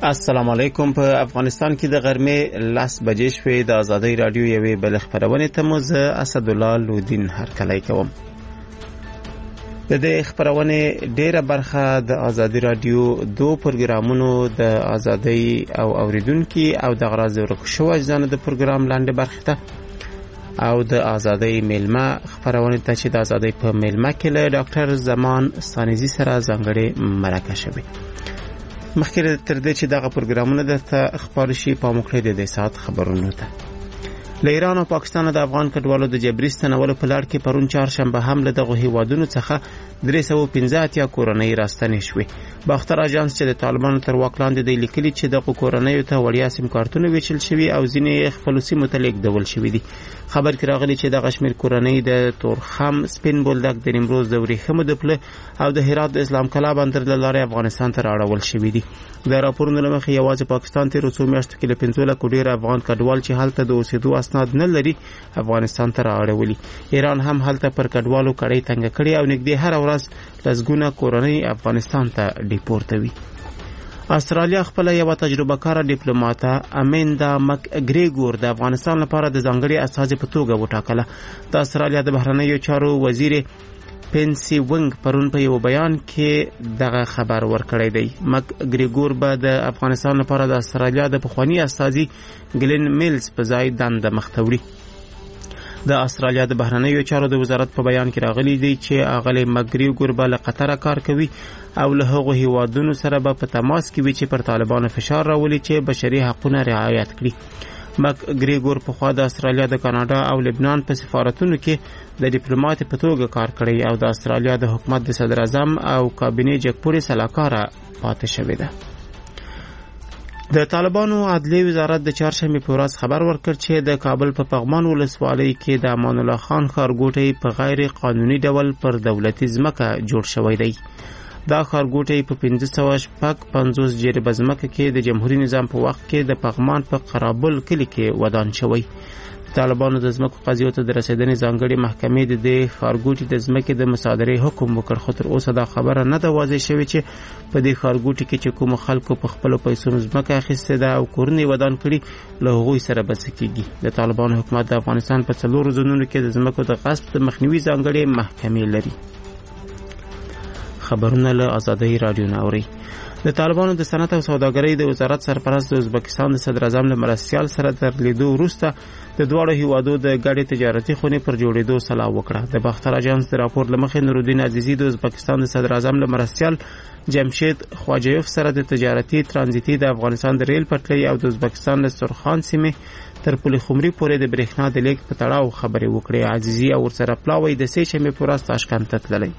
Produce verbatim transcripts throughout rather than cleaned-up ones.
السلام علیکم. په افغانستان کې د غرمې لاس بجې شوې. د آزادۍ رادیو یوې بل خبرونه ته مو زه اسدالله لودین هرکلی کوم. د دې خبرونه ډیره برخه د آزادۍ رادیو دو پروګرامونو د آزادۍ او اوریدونکو او د غراض ورکشو اجزانه د پروګرام لاندې برخه ته او د آزادۍ میلمه خبرونه ته چې د آزادۍ په میلمه کې له ډاکټر زمان ثانیزی سره ځانګړي مرکه شوه. مخکې تر دې چې دغه پروګرامونه د خبرو شي په مخکې د دې سات خبرونه ته له ایران او پاکستان د افغان کډوالو د جبري ستنولو په لړ کې پرون چهارشنبه هم له دغه هیوادونو څخه درې سوه پنځه اتیا کورنۍ راستنې شوې. باختر اژانس چې د طالبانو تر واک لاندې دی لیکلي چې دغه کورنۍ ته وړیا سیم کارتونه ویشل شوي او ځینې خپل سیمو ته لیږدول شوي دي. خبر کې راغلی چې دغه شمېر کورنۍ د تورخم، سپین بولدک، د نیمروز د ورېښمو د پله او د هرات د اسلام کلا بندر له لارې افغانستان ته راوړل شوي دي. د راپورونو له مخې یوازې پاکستان تېرو څو میاشتو کې له پنځو لکو ډېر افغان کډوال چې هلته د اوسېدو اسناد نه لري افغانستان ته راوړولي. ایران هم هلته پر کډوالو کړۍ تنګه کړې او نږدې هر ورځ لسګونه کورنۍ افغانستان ته ډیپورټوي. استرالیا خپل یو تجربه کار ډیپلوماټه امیندا مک اګریګور د افغانستان لپاره د ځانګړي استازي په توګه وټاکله. د استرالیا د بهرنیو چارو وزیر پنسي ونګ پرون په یو بیان کې دغه خبر ورکړی دی. مک اګریګور به د افغانستان لپاره د استرالیا د پخوانی استازي ګلین میلز په ځای دنده مختوري. د استرالیا د بهرنیو چارو د وزارت په بیان کې راغلی دی چې اغلی مګریګور به له قطر کار کوي او له هغو هیوادونو سره به په تماس کې وي چې پر طالبانو فشار راولي چې بشري حقوقونه رعایت کړي. مک اګریګور په خوا د استرالیا د کاناډا او لبنان په سفارتونو کې د ډیپلوماټ په توګه کار کړی او د استرالیا د حکومت د صدر اعظم او کابینې جګپوري سلاکار پاتې شوی دی. د طالبانو عدلیې وزارت د چهارشنبې په ورځ خبر ورکړ چې د کابل په پغمان ولسوالۍ کې د امان الله خان ښارګوټی په غیر قانوني ډول پر دولتي ځمکه جوړ شوی دی. دا ښارګوټی په پنځه سوه شپږ پنځوس جریبه ځمکه کې د جمهوریت نظام په وخت کې د پغمان په قرابل کلي کې ودان شوی. طالبانو د ځمکو قضیو ته د رسیدنې ځانګړي محکمې د دې ښارګوټي د ځمکې د مصادرې حکم وکړ، خو تر اوسه دا خبره نه ده واضح شوې چې په دې ښارګوټي کې چې کومو خلکو په خپلو پیسو ځمکه اخیستې ده او کورونه یې ودان کړي له هغوی سره به څه کېږي. د طالبانو حکومت د افغانستان په څلورو زونونو کې د ځمکو د غصب د مخنیوي ځانګړې محکمې لري. خبرونه له آزادۍ رادیو نه اوري. د طالبانو د صنعت او سوداګرۍ د وزارت سرپرست د ازبکستان د صدر اعظم له مرستیال سره تر لیدو وروسته د دواړو هیوادو د ګډې تجارتي خونې پر جوړېدو سلا وکړه. د باختر اژانس د راپور له مخې نورالدین عزیزي د ازبکستان د صدر اعظم له مرستیال جمشید خواجیوف سره د تجارتي ترانزیتي د افغانستان د ریل پټلۍ او د ازبکستان د سرخان سیمې تر پل خمري پورې د برېښنا د لیږد په تړاو خبرې وکړې. عزیزي او ورسره پلاوی د سې شنبې په ورځ تاشکند ته تللی.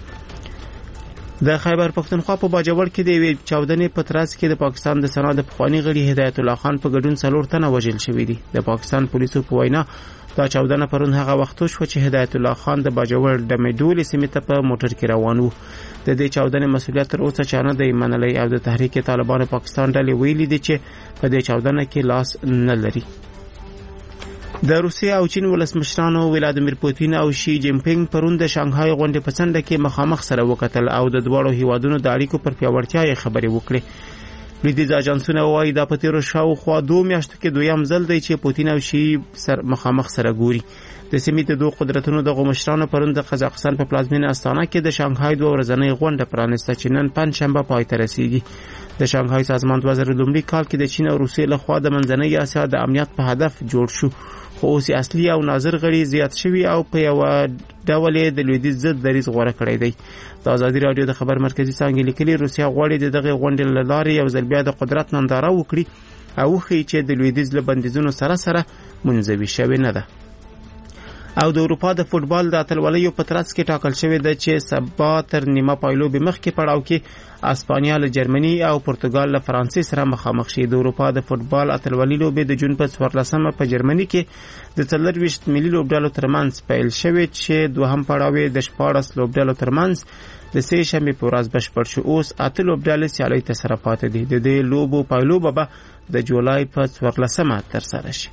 د خیبر پښتونخوا په باجوړ کې د یوې چاودنې په ترڅ کې د پاکستان د سنا د پخوانی غړي هدایت الله خان په ګډون څلور تنه وژل شوي دي. د پاکستان پولیسو په وینا دا چاودنه پرون هغه وخت شو چې هدایت الله خان د باجوړ د میډول سیمې ته په موټر کې روان و. د دې چاودنې مسؤلیت تر اوسه چا نه دی منلی او د تحریک طالبان پاکستان ډلې ویلي دي چې په دې چاودنه کې لاس نه لري. د روسیې او چین ولسمشرانو ولادیمیر پوتین او شي جین پینګ پرون د شانګهای غونډې په څنډه کې مخامخ سره وکتل او د دواړو هیوادونو د اړیکو پر پیاوړتیا یې خبرې وکړې. لویدیځ اژانسونه وایي دا په تیرو شاوخوا دوه میاشتو کې دویم ځل دی چې پوتین او شي سر مخامخ سره ګوري. د سیمې د دوه قدرتونو د مشرانو پرون د قزاقستان په پلازمینه استانه کې د شانګهای دوه ورځنۍ غونډه پرانیسته چې نن پنجشنبه پای ته رسیږي. د شانګهای سازمان دوه زره لومړي کال کې د چین او روسیې لخوا د منځنۍ اسیا د امنیت په هدف جوړ شو، خو اوس اصلي او ناظر غړي زیات شوي او په یو ډول د لویدیځ ضد دریځ غوره کړی دی. د آزادۍ رادیو د خبر مرکزي څانګې لیکلي روسیا غواړي د دغه غونډې له لارې یو ځل بیا د قدرت ننداره وکړي او وښیي چې د لویدیځ له بندیزونو سره سره منځوي شوې نه ده. او د اروپا د فوټبال د اتلولیو په ترڅ کې ټاکل شوی دی چې سبا تر نیمه پایلوبې مخکې پړاو کې اسپانیا له جرمني او پرتګال له فرانسې سره مخامخ شي. د اروپا د فوټبال اتلولي لوبې د جون په څوارلسمه په جرمني کې د څلرویشت ملي لوبډلو ترمنځ پیل شوې چې دوهم پړاو د شپاړس لوبډلو ترمنځ د سې شنبې په ورځ بشپړ شو. اوس اته لوبډلې سیالۍ ته سره پاتې دي. د دې لوبو پایلوبه به د جولای په څوارلسمه ترسره شي.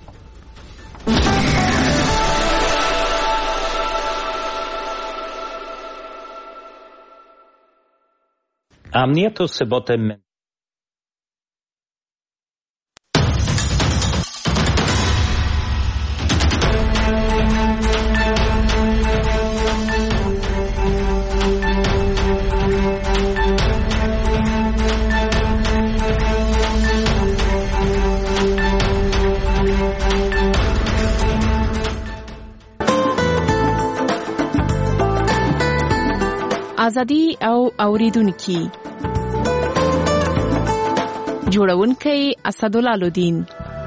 امنیت و ثبات ازادي او اوریدونکو جوړونکی اسدالله لودین.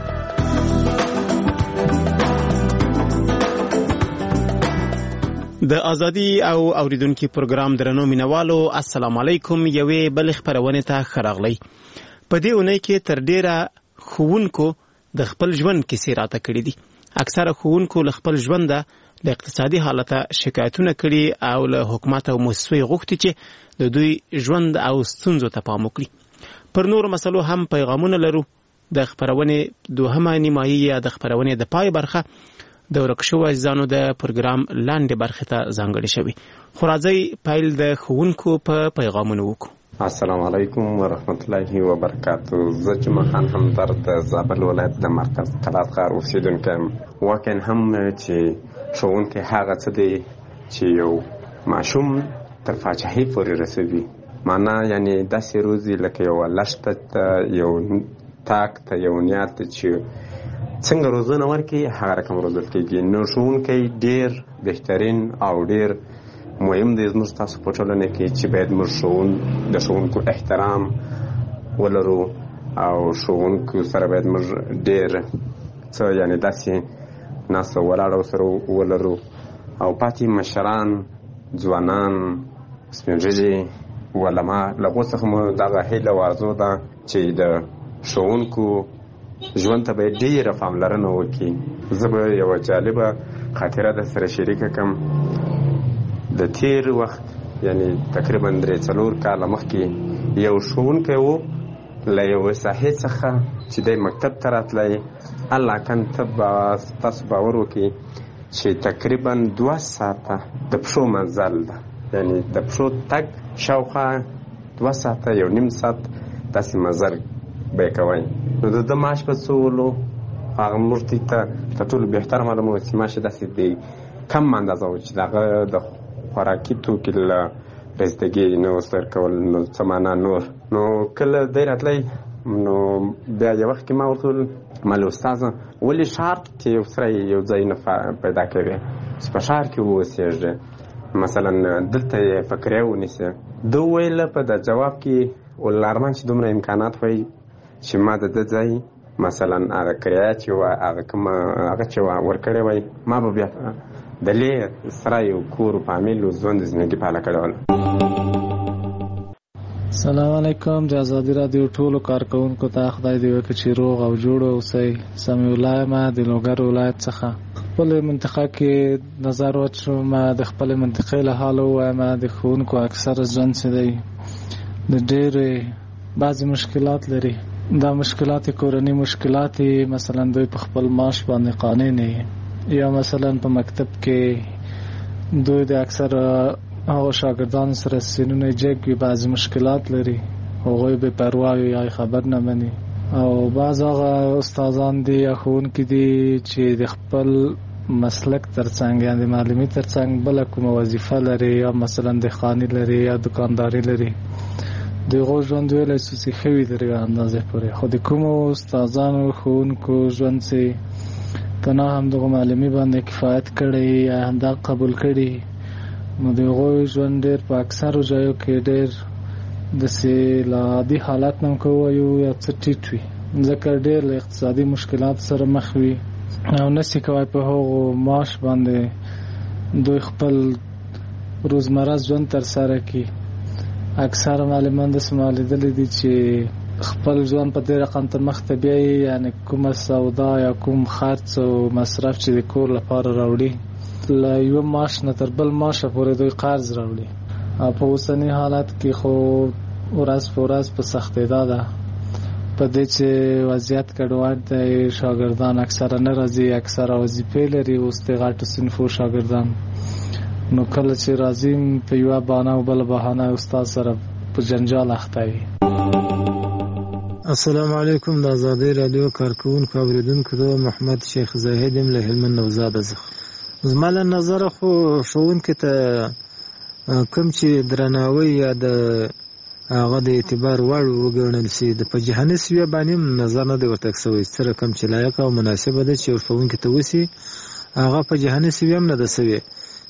د ازادي او اوریدونکو پروګرام درنو مینوالو السلام علیکم. یوې بل خبرونه ته خراغلی. په دې اونۍ کې تر ډیره خوونکو د خپل ژوند کیسې راته کړې دي. اکثره خوونکو له خپل ژوند د اقتصادي حالت شکایتونه کړي او له حکومت او مؤسسو غوښتي چې د دوی ژوند او ستونزو ته پام وکړي. پر نور مسلو هم پیغامونه لرو. د خبرونه دوهمه نیمایي یا د خبرونه د پای برخه د ورکشو ځانو د پروګرام لاندې برخه ته ځانګړې شوی. خو راځي پایل د خوونکو په پیغامونه وکړو. السلام علیکم ورحمت الله وبرکاته. زه جمعه خان همدرد د زابل ولایت د مرکز قلات ښار اوسیدونکی یم. واقعا هم چې ښوونکی هغه څه دی چې یو ماشوم تر پاچاهۍ پورې رسوي. معنا یعنی داسې روزي لکه یو لښته ته یو تاک ته یو نیات ته چې څنګه روزنه ورکړي هغه رقم روزل کېږي. نو ښوونکی ډېر بهترین او ډېر مهم دی زموږ تاسو په ټولنه کې چې باید موږ ښوون د ښوونکو احترام ولرو او ښوونکو سره باید موږ ډېر څه یعنې داسې ناسته ولاړه سره ولرو او پاتې مشران ځوانان سپین ږیري علما له هغو څخه مو دغه هیله او آرزو ده چې د ښوونکو ژوند ته باید ډېره پاملرنه وکړي. زه به یوه جالبه خاطره در سره شریکه کړم. د تیر وخت یعنی تقریبا درې څلور کاله مخکې یو ښوونکی و له یوې ساحې څخه چې دی مکتب ته راتلی. الله کن ته به تاسو باور وکړي چې تقریبا دوه ساعته د پښو مزل ده، یعنی د پښو تګ شاوخوا دوه ساعته یو نیم ساعت داسې مزل به یې کوئ. نو د ده معاش به څه ولو هغه موږ ته تر ټولو بهتر معلومه وه چې معاش یې داسې دی کم اندازه و چې د هغه د خوراکي توکي له رسیدګي نه اوس ورکول نو څه معنا نور. نو کله دی راتلی نو بیا یو وخت کې ما ورته وویل مالې استاذه ولې ښار کې یو سړی یو ځای نه پیدا کوي چې په ښار کې واوسېږي مثلا دلته یې فقریه ونیسي. ده وویل په د جواب کې ولارمان چې دومره امکانات وایي چې ما د ده ځای مثلا هغه کرایه چې وه هغه کومه هغه چې وه ورکړې وای ما به بیا د لې سره یو کور و فامیل و ژوند زندګي پاله کړې وله. السلام علیکم. د ازادي راډیو ټولو کارکوونکو ته خدای دې وکړي چې روغ او جوړ اوسئ. سمیع الله یم د لوګر ولایت څخه. خپلې منطقه کې نظر واچوم د خپلې منطقې له حاله ووایم. د ښوونکو اکثره ژوند چې دی د ډېرې بعضې مشکلات لري. دا مشکلات کورني مشکلات مثلا دوی په خپل معاش باندې قانع نه یا مثلا په مکتب کې دوی د اکثر هغو شاګردانو سره سینونه جګ وي، بعضې مشکلات لري، هغوی بې پروا وي یا خبر نه مني. او بعض هغه استادان دي یا ښوونکي دي چې د خپل مسلک ترڅنګ یا د معلمي ترڅنګ بله کومه وظیفه لري یا مثلا دهقاني لري یا دکانداري لري. د هغو ژوند ویلی سو چې ښه وي تر یوې اندازې پورې، خو د کومو استادانو ښوونکو ژوند چې په نه همدغو معلمي باندې کفایت کړی یا همدا قبول کړي نو د هغوی ژوند ډېر په اکثرو ځایو کې ډېر داسې له عادي حالت نه هم که ووایو یا څه ټیټ وي، ځکه ډېر له اقتصادي مشکلاتو سره مخ وي او نسي کوی په هغو معاش باندې دوی خپل روزمره ژوند ترسره کړي. اکثر معلمان داسې ما لیدلی دي چې خپل ژوند په دې رقم ته مخ ته بیایي، یعنې کومه سودا یا کوم خرڅ او مصرف چې د کور لپاره راوړي له یوه معاش نه تر بل معاشه پورې دوی قرض راوړي. او په اوسني حالت کې خو ورځ په ورځ په سختېدا ده په دې چې وضعیت ګډوډ دی. شاګردان اکثره نه راځي، اکثره وظیفې لري اوس د غټو صنفو شاګردان. نو کله چې راځي په یوه بهانه او بله بهانه استاد سره په جنجال اخته وي. السلام علیکم. د ازادي راډیو کارکوونکو اوریدونکو ته محمد شیخ زاهد یم له هلمند نوزاده څخه. زما له نظره خو ښوونکي ته کوم چې درناوی یا د هغه د اعتبار وړ وګڼل شي د په جهاني سویه باندې نظر نه دی ورته شوی څه رقم چې لایق او مناسبه ده چې ښوونکي ته وشي هغه په جهاني سویه هم نه ده شوی.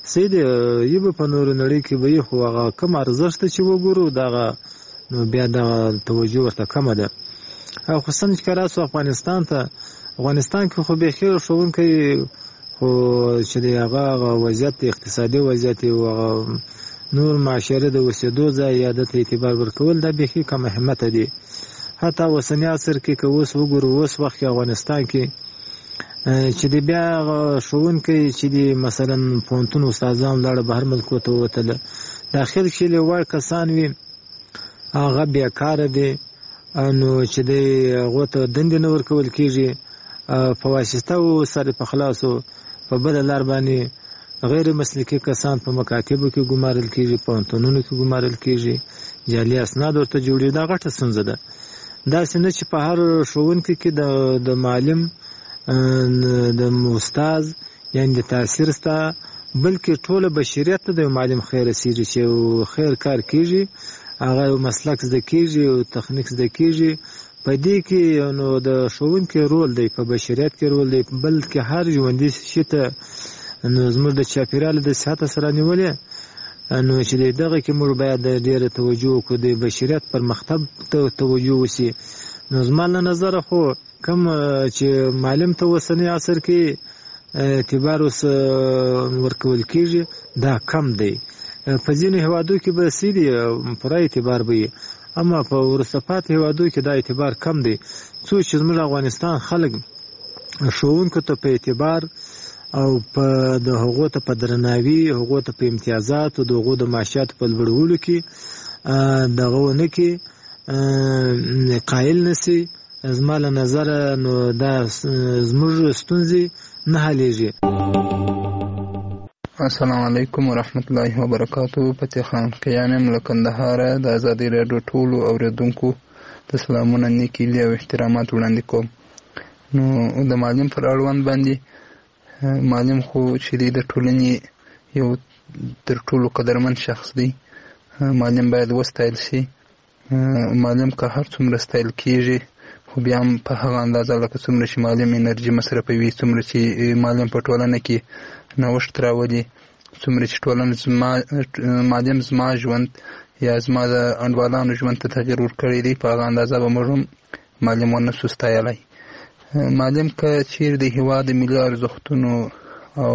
سید یبه په نور نړۍ کې به خو هغه کم ارزښت چې وګورو دا نو بیا د توجه ورته کم ده. او خصوصا چې راسو افغانستان ته افغانستان کې خو به خیر شوونکی خو چې هغه وضعیت اقتصادي وضعیت او نور معاشره د وسیدو ځای یادت اعتبار ورکول دا به کم اهمیت دي. حتی وسنی عصر کې که اوس وګورو اوس وخت افغانستان کې چې د بیا شوونکی چې د مثلا پونتون استادان لاړ بهر ملکو ته وتل داخل کې لوړ کسان وي هغه بیکاره دي نو چې د هغو ته دندې نه ورکول کېږي په واسطه او سره په خلاصو په بله لار باندې غیر مسلکي کسان په مکاتبو کې ګمارل کېږي پوهنتونونو کې ګمارل کېږي جعلي اسناد ورته جوړېږي دا غټه ستونزه ده. داسې نه چې په هر ښوونکي کې د معلم د استاد یعنې د تاثیر ستا بلکې ټوله بشریت ته د معلم خیر رسېږي چې خیر کار کېږي هغه مسلک زده کېږي او تخنیک زده کېږي په دې کې نو د ښوونکي رول دی په بشریت کې رول دی بلکې هر ژوندي شي ته نو زموږ د چاپېریال د صحت سره نیولې نو چې دغه کې موږ باید ډېره توجه وکړو د بشریت پرمختګ ته توجه وشي. نو زما له نظره خو کوم چې معلم ته اوسنی عصر کې اعتبار اوس ورکول کېږي دا کم دی. په ځینو هېوادو کې به سي دي پوره اعتبار به وي اما په وروسته پاتې هېوادو کې دا اعتبار کم دی. څو چې زموږ افغانستان خلک ښوونکو ته په اعتبار او په د هغو ته په درناوي هغو ته په امتیازاتو د هغو د معاشاتو په لوړولو کې دغه ونه کې قایل نسی زما له نظره نو دا زموږ ستونزې نه حلیږي. السلام علیکم ورحمت الله وبرکاتو. فتح خان کیانم له کندهار د ازادي راډیو ټولو اوریدونکو د سلامونه نیکي او احترامات وړاندې کوم. نو د معلم پر اړوند باندې معلم خو چې د ټولنې یو تر ټولو قدرمن شخص دی. معلم باید وستایل شي. معلم که هر څومره ستایل کېږي خو بیا هم په هغه اندازه لکه څومره چې معلم انرژي مصرفوي څومره چې معلم په ټولنه کې نوښت راولي څومره چې ټولنه زما معلم زما ژوند یا زما د انډوالانو ژوند ته تغیر ورکړی دی په هغه اندازه به موږ هم معلم ونسو ستایلی. معلم که چیرې د هېواد د ملي ارزښتونو او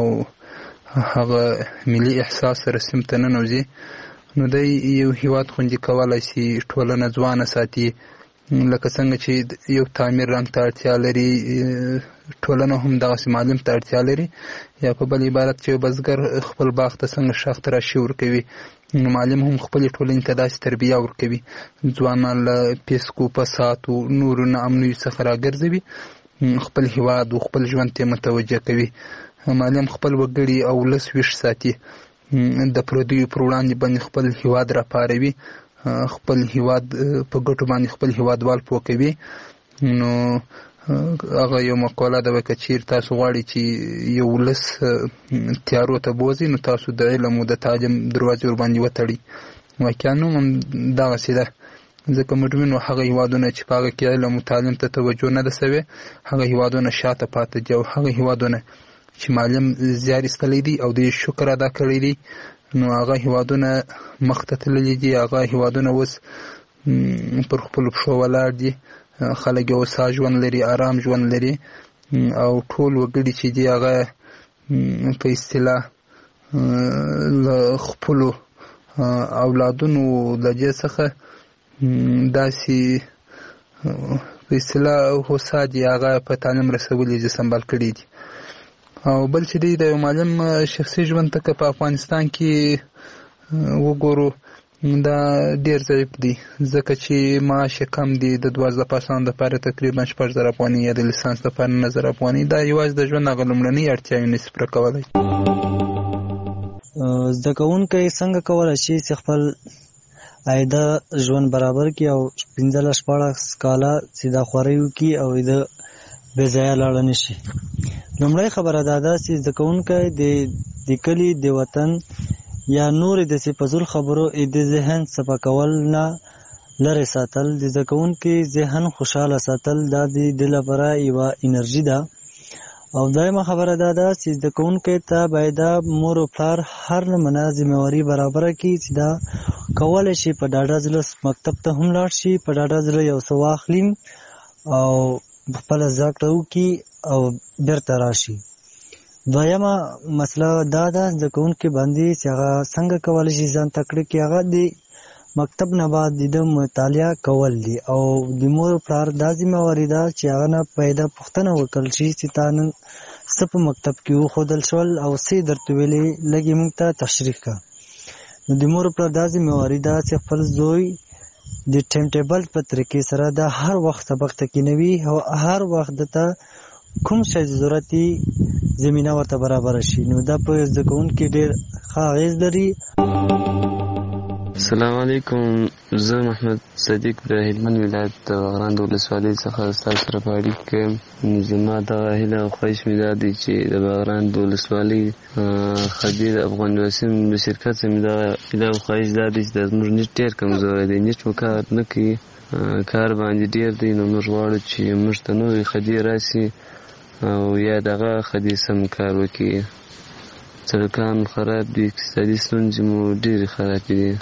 هغه ملي احساس سره سیم ته ننوځي نو دی یو هېواد خوندي کولی شي ټولنه ځوانه ساتي. لکه څنګه چې یو تعمیر رنګ ته اړتیا لري ټولنه هم دغسې معلم ته اړتیا لري. یا په بل عبارت چې بزګر خپل باغ ته څنګه شاخ ته راشي ورکوي نو معلم هم خپلې ټولنې ته داسې تربیه ورکوي. ځوانان له پیسکو فسادو نورو ناامنیو څخه راګرځوي خپل هېواد او خپل ژوند ته متوجه کوي. معلم خپل وګړي او ولس ویښ ساتي د پردیو پر وړاندې باندې خپل هېواد راپاروي خپل هېواد په ګټو باندې خپل هېوادوال پوه کوي. نو هغه یو مقوله ده که چیرې تاسو غواړئ چې یو ولس تیارو ته بوځئ نو تاسو د علم او د تعلیم دروازې ورباندې وتړئ. واقعا هم دغسې ده ځکه موږ وینو هغه هېوادونه چې په هغه کې علم او تعلیم ته توجه نه ده سوې هغه هېوادونه شاته پاتې دي او هغه هېوادونه چې معلم زیار ایستلی دی او د شکر ادا کړی دی نو هغه هېوادونه مخته تللي دي. هغه هېوادونه اوس پر خپلو پښو ولاړ دي. خلک یې هوسا ژوند لري آرام ژوند لري او ټول وګړي چې دي هغه په اصطلاح له خپلو اولادونو له دې څخه داسې په اصطلاح هوسا دي هغه په تعلیم رسولي دي سمبال کړي دي. او بل چې دی د یو معلم شخصي ژوند ته که په افغانستان کې وګورو دا ډېر ضعیف دی ځکه چې معاش یې کم دی. د دوازده پاسانو دپاره تقریبا شپږ زره افغانۍ یا د لیسانس دپاره نه زره افغانۍ دا یوازې د ژوند هغه لومړنۍ اړتیاوې نشي پوره کولی. زده کوونکی څنګه کولی شي چې خپل عایده ژوند برابر کړي او پنځلس شپاړس کاله چې دا خوارۍ وکړي او د بې ځایه لاړه نه شي؟ لومړی خبره دا ده چې زده کوونکی د کلي د وطن یا نورې داسې فضول خبرو د ذهن صفا کول نه لرې ساتل. د زده کوونکي ذهن خوشحاله ساتل دا د ده لپاره یوه انرژي ده او دایمه خبره دا ده چې زده کوونکي ته باید مور او پلار هر نمونه ذمہواري برابره کړي چې دا کولی شي په ډاډه زړه مکتب ته هم لاړ شي، په ډاډه زړه یو څه واخلي او خپله زده کړه وکړي او بیرته راشي. دویمه مسله دا ده زده کوونکي باندې چې هغه څنګه کولی شي ځان تکړه کړي، هغه د مکتب نه بعد د مطالعه کول دي او د مور پلار دا ذمہواري ده چې هغه نه پیدا پوښتنه وکړل شي چې تا نن څه په مکتب کې وښودل شول او څه یې درته ویلې، لږ یې موږ ته تشریح کړه. نو د مور پلار دا ذمہواري ده چې خپل زوی د ټایم ټیبل په طریقې سره د هر وخت سبق ته کینوي او هر وخت دته کوم شی ضرورت وي زمینه ورته برابره شي. نو دا په زده کوونکي ډېر ښه اغېز لري. السلام علیکم، زه محمد صدیق د هلمند ولایت د بغران د ولسوالۍ څخه ستاسو سره په اړیکه کې یم. زما دغه هیله او خواهش مې دا دی چې د بغران د ولسوالۍ خدیر افغان وسیم د شرکت څخه مې دغه هیله او خواهش دا دی چې زموږ نیټ ډېر کمزوری دی، نیټ مو کار نه کوي، کار باندې ډېر دی. نو موږ غواړو چې موږ ته نوې خدیر راسي او یا دغه خدیر سم کار وکړي. سړکان خراب دي، اقتصادي ستونزې مو ډېرې خرابې دي.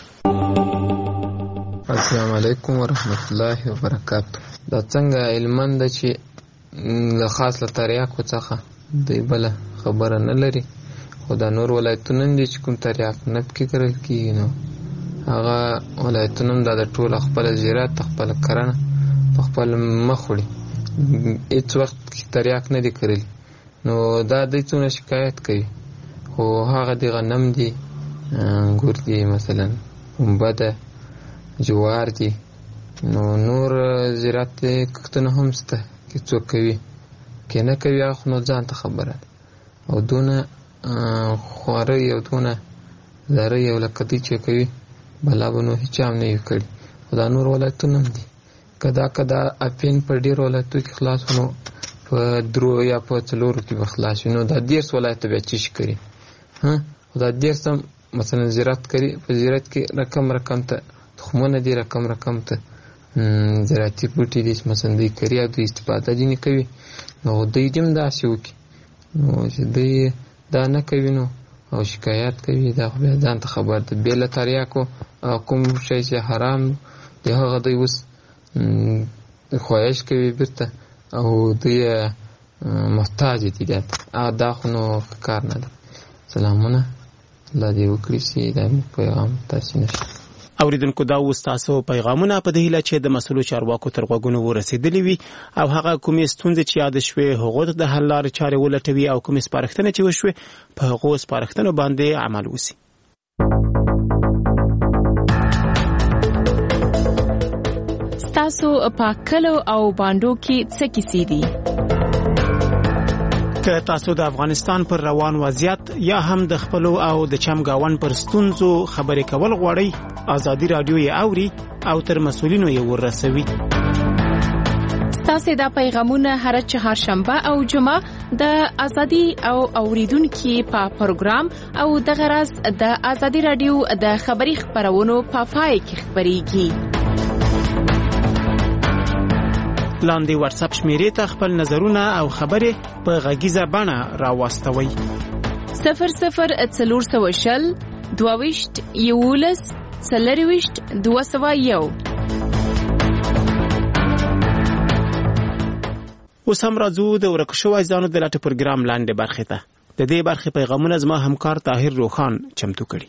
السلام علیکم ورحمت الله وبرکاتو. دا څنګه هلمند ده چې له خاص له تریاکو څخه دوی بله خبره نه لري، خو دا نور ولایتونه دي چې کوم تریاک نه پکې کرل کېږي، نو هغه ولایتونه هم دا د ټوله خپله زراعت خپله کرنه په خپل مخ وړي، هېڅ وخت تریاک نه دي کرلي. نو دا دوی څونه شکایت کوي، خو هغه د غنم دي، انګور دي، مثلا پنبه ده، جوار دي، نو نور زراعت کښتونه هم شته که څوک کوي که نه کوي، هغه خو نو ځان ته خبره ده. او دونه خوارۍ او دونه زارۍ او لکه دوی چې کوي بلا به نو هېچا هم نه وي کړي. خو دا نور ولایتونه هم دي، که دا که دا اپین په ډېرو ولایتو کې خلاص نو په درو یا په څلورو کې به خلاص وي، نو دا دېرس ولایته بیا څه شي کوي؟ خو دا دېرس هم مثلا زراعت کوي، په زراعت کې رقم رقم ته تخمونه دي، رقم رقم ته زراعتي بوټي دي چې مثلا دوی کري او دوی استفاده ځینې کوي. نو دوی دې هم داسې وکړي، نو چې دوی دا نه کوي نو او شکایت کوي، دا خو بیا ځان ته خبر ده. بې له تریاکو کوم شی چې حرام دی هغه دوی اوس خواهش کوي بیرته او دوی محتاج دي، دا خو نو کار نه ده. سلامونه، الله دې وکړي چې دا پیغام تاسې نشي. اوریدونکو، دا اوس تاسو پیغامونه په دې هیله چې د مسؤلو چارواکو تر غوږونو ورسېدلي وي او هغه کومې ستونزې چې یاد شوې هغو ته د حل لارې چارې ولټوي او کومې سپارښتنې چې وشوې په هغو سپارښتنو باندې عمل وسي. ستاسو په کلو او باندو کې څه کیسې دي؟ که تاسو د افغانستان پر روان وضعیت یا هم د خپلو او د چمګاون پر ستونزو خبرې کول غواړئ، ازادي رادیو یې اوري او تر مسؤلینو یې ورسوي. ستاسو دا پیغامونه هر چهارشنبه او جمعه د ازادي او اوریدونکو په پروګرام او د غرض د ازادي رادیو د خبري خبرونو په پای کې خبريږي. لاندې واتس اپ شمیرې ته خپل نظرونه او خبرې په غږیزه بڼه راواستوئ. صفر صفر څلور سوه شل دوه ویشت یولس څلور ویشت دوه سوه یو. اوس هم راځو د ورک شویو ځانو د لټه پروګرام لاندې برخې ته. د دې برخې پیغامونه زما همکار طاهر روخان چمتو کړي.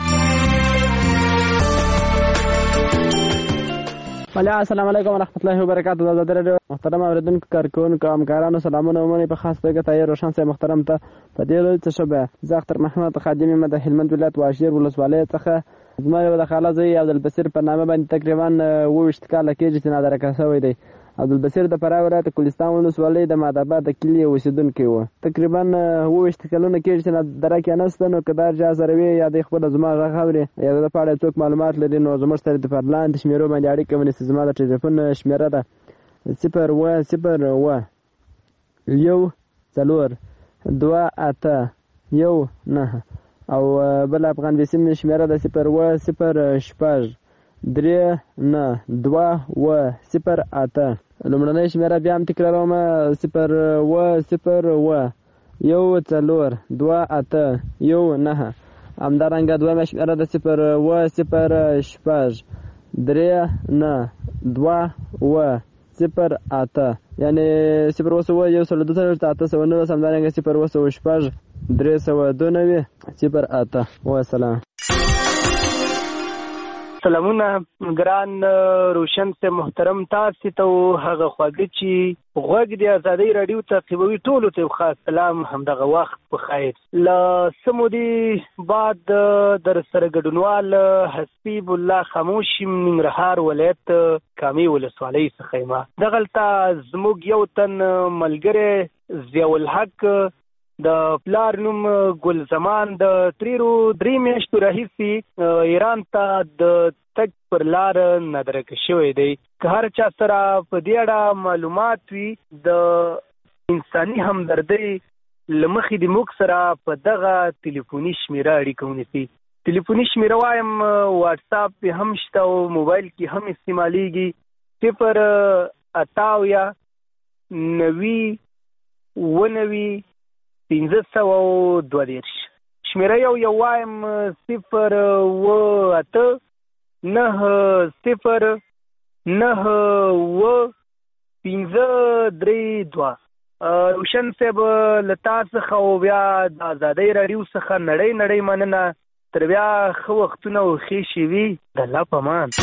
السلام علیکم ورحمۃ اللہ وبرکاتہ. آزادی رادیو محترم اوریدونکو، کارکونکو، همکارانو سلامونه ومنئ. په خاص توګه طاهر روشن صاحب محترم ته په دې ورځ څه شوه. زه اختر محمد خادم یم د هلمند ولایت واشیر ولسوالۍ څخه. زما یو د خاله زوی عبدالبصیر په نامه باندې تقریبا اووه ویشت کاله کېږي چې نادرکه شوی دی. عبدالبصیر د فراه ولایت کوهستان ولسوالۍ د مادآباد د کلي اوسېدونکی و. تقریبا اووه ویشت کلونه کېږي چې نادرکه نشته. نو که دا چا سره وي یا دی خپله زما غږ اوري یا د په اړه څوک معلومات لري نو زموږ سره د لاندې شمېرو باندې اړیکه ونیسي. زما د ټلیفون شمېره ده صفر اووه صفر اووه یو څلور دوه اته یو نهه او بل افغان وسیم شمېره ده صفر اووه صفر شپږ درې نه دوه اووه صفر اته لومړنۍ شمیره بیا هم تکراروم: صفر اوه صفر اوه یو څلور دوه اته یو نهه. همدارنګه دویمه شمیره د صفر اوه صفر شپږ درې نه دوه اوه صفر اته، یعنې صفر اوه سوه یو سل دوه څلوېښت اته سوه نولس. همدارنګه صفر اوه سوه شپږ درې سوه دوه نوي صفر اته. وسلام. سلامونه ګران روشن سے محترم تاسو ته هغه خواږه چې غوږ د ازادۍ راډیو تعقیبوي ټولو ته خاص سلام. همدغه وخت په خیر. له سمودي بعد در سره ګډونوال حسیب الله خاموش ننګرهار ولایت کامې ولسوالۍ څخه یم. دغلته زموږ یو تن ملګری ضیاءالحق د پلار نوم ګل زمان د تریرو درې میاشتو راهیسې ایران ته د تګ پر لار نادرکه شوی دی. که هر چا سره په دې اړه معلومات وي د انساني همدردۍ له مخې د موږ سره په دغه تلیفوني شمیره اړیکه ونیسي. تلیفوني شمیره وایم واټساپ پې هم شته او موبایل کې هم استعمالیږي: صفر اته اویا نوي اوه نوي پنځه سوه او دوه دېرش. شمیره یو یو وایم: صفر اوه اته نهه صفر نهه اوه پنځه درې دوه. روشن صاحب له تا څخه او بیا د ازادۍ راډیو څخه نړۍ نړۍ مننه. تر بیا ښه وختونه او ښې شېبې. د الله په امان.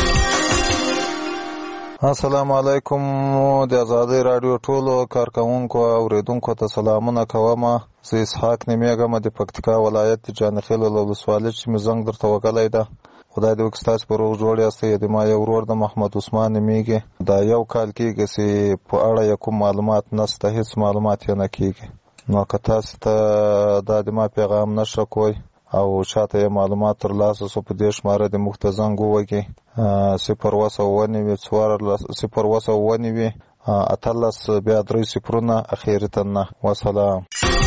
السلام علیکم. د ازادۍ راډیو ټولو کارکوونکو او اوریدونکو ته سلامونه کوم. زه اسحاق نومیږم د پکتیکا ولایت د جانخیل ولسوالۍ چې مې زنګ درته وکړی ده. خدای دې وکړي ستاسو په روغ جوړ یاستئ. د ما یو ورور د محمد عثمان نومیږي. دا یو کال کېږي چې په اړه یې کوم معلومات نشته، هېڅ معلومات یې نه کېږي. نو که تاسو ته دا د ما پیغام نشه کوئ او چاته یې معلومات ترلاسه سو په دې شماره د موږ ته زنګ ووهئ: صفر اوه سوه اوه نوي څوارلس صفر اوه سوه اوه نوي اتلس بیا درې صفرونه اخري تنه. وسلام.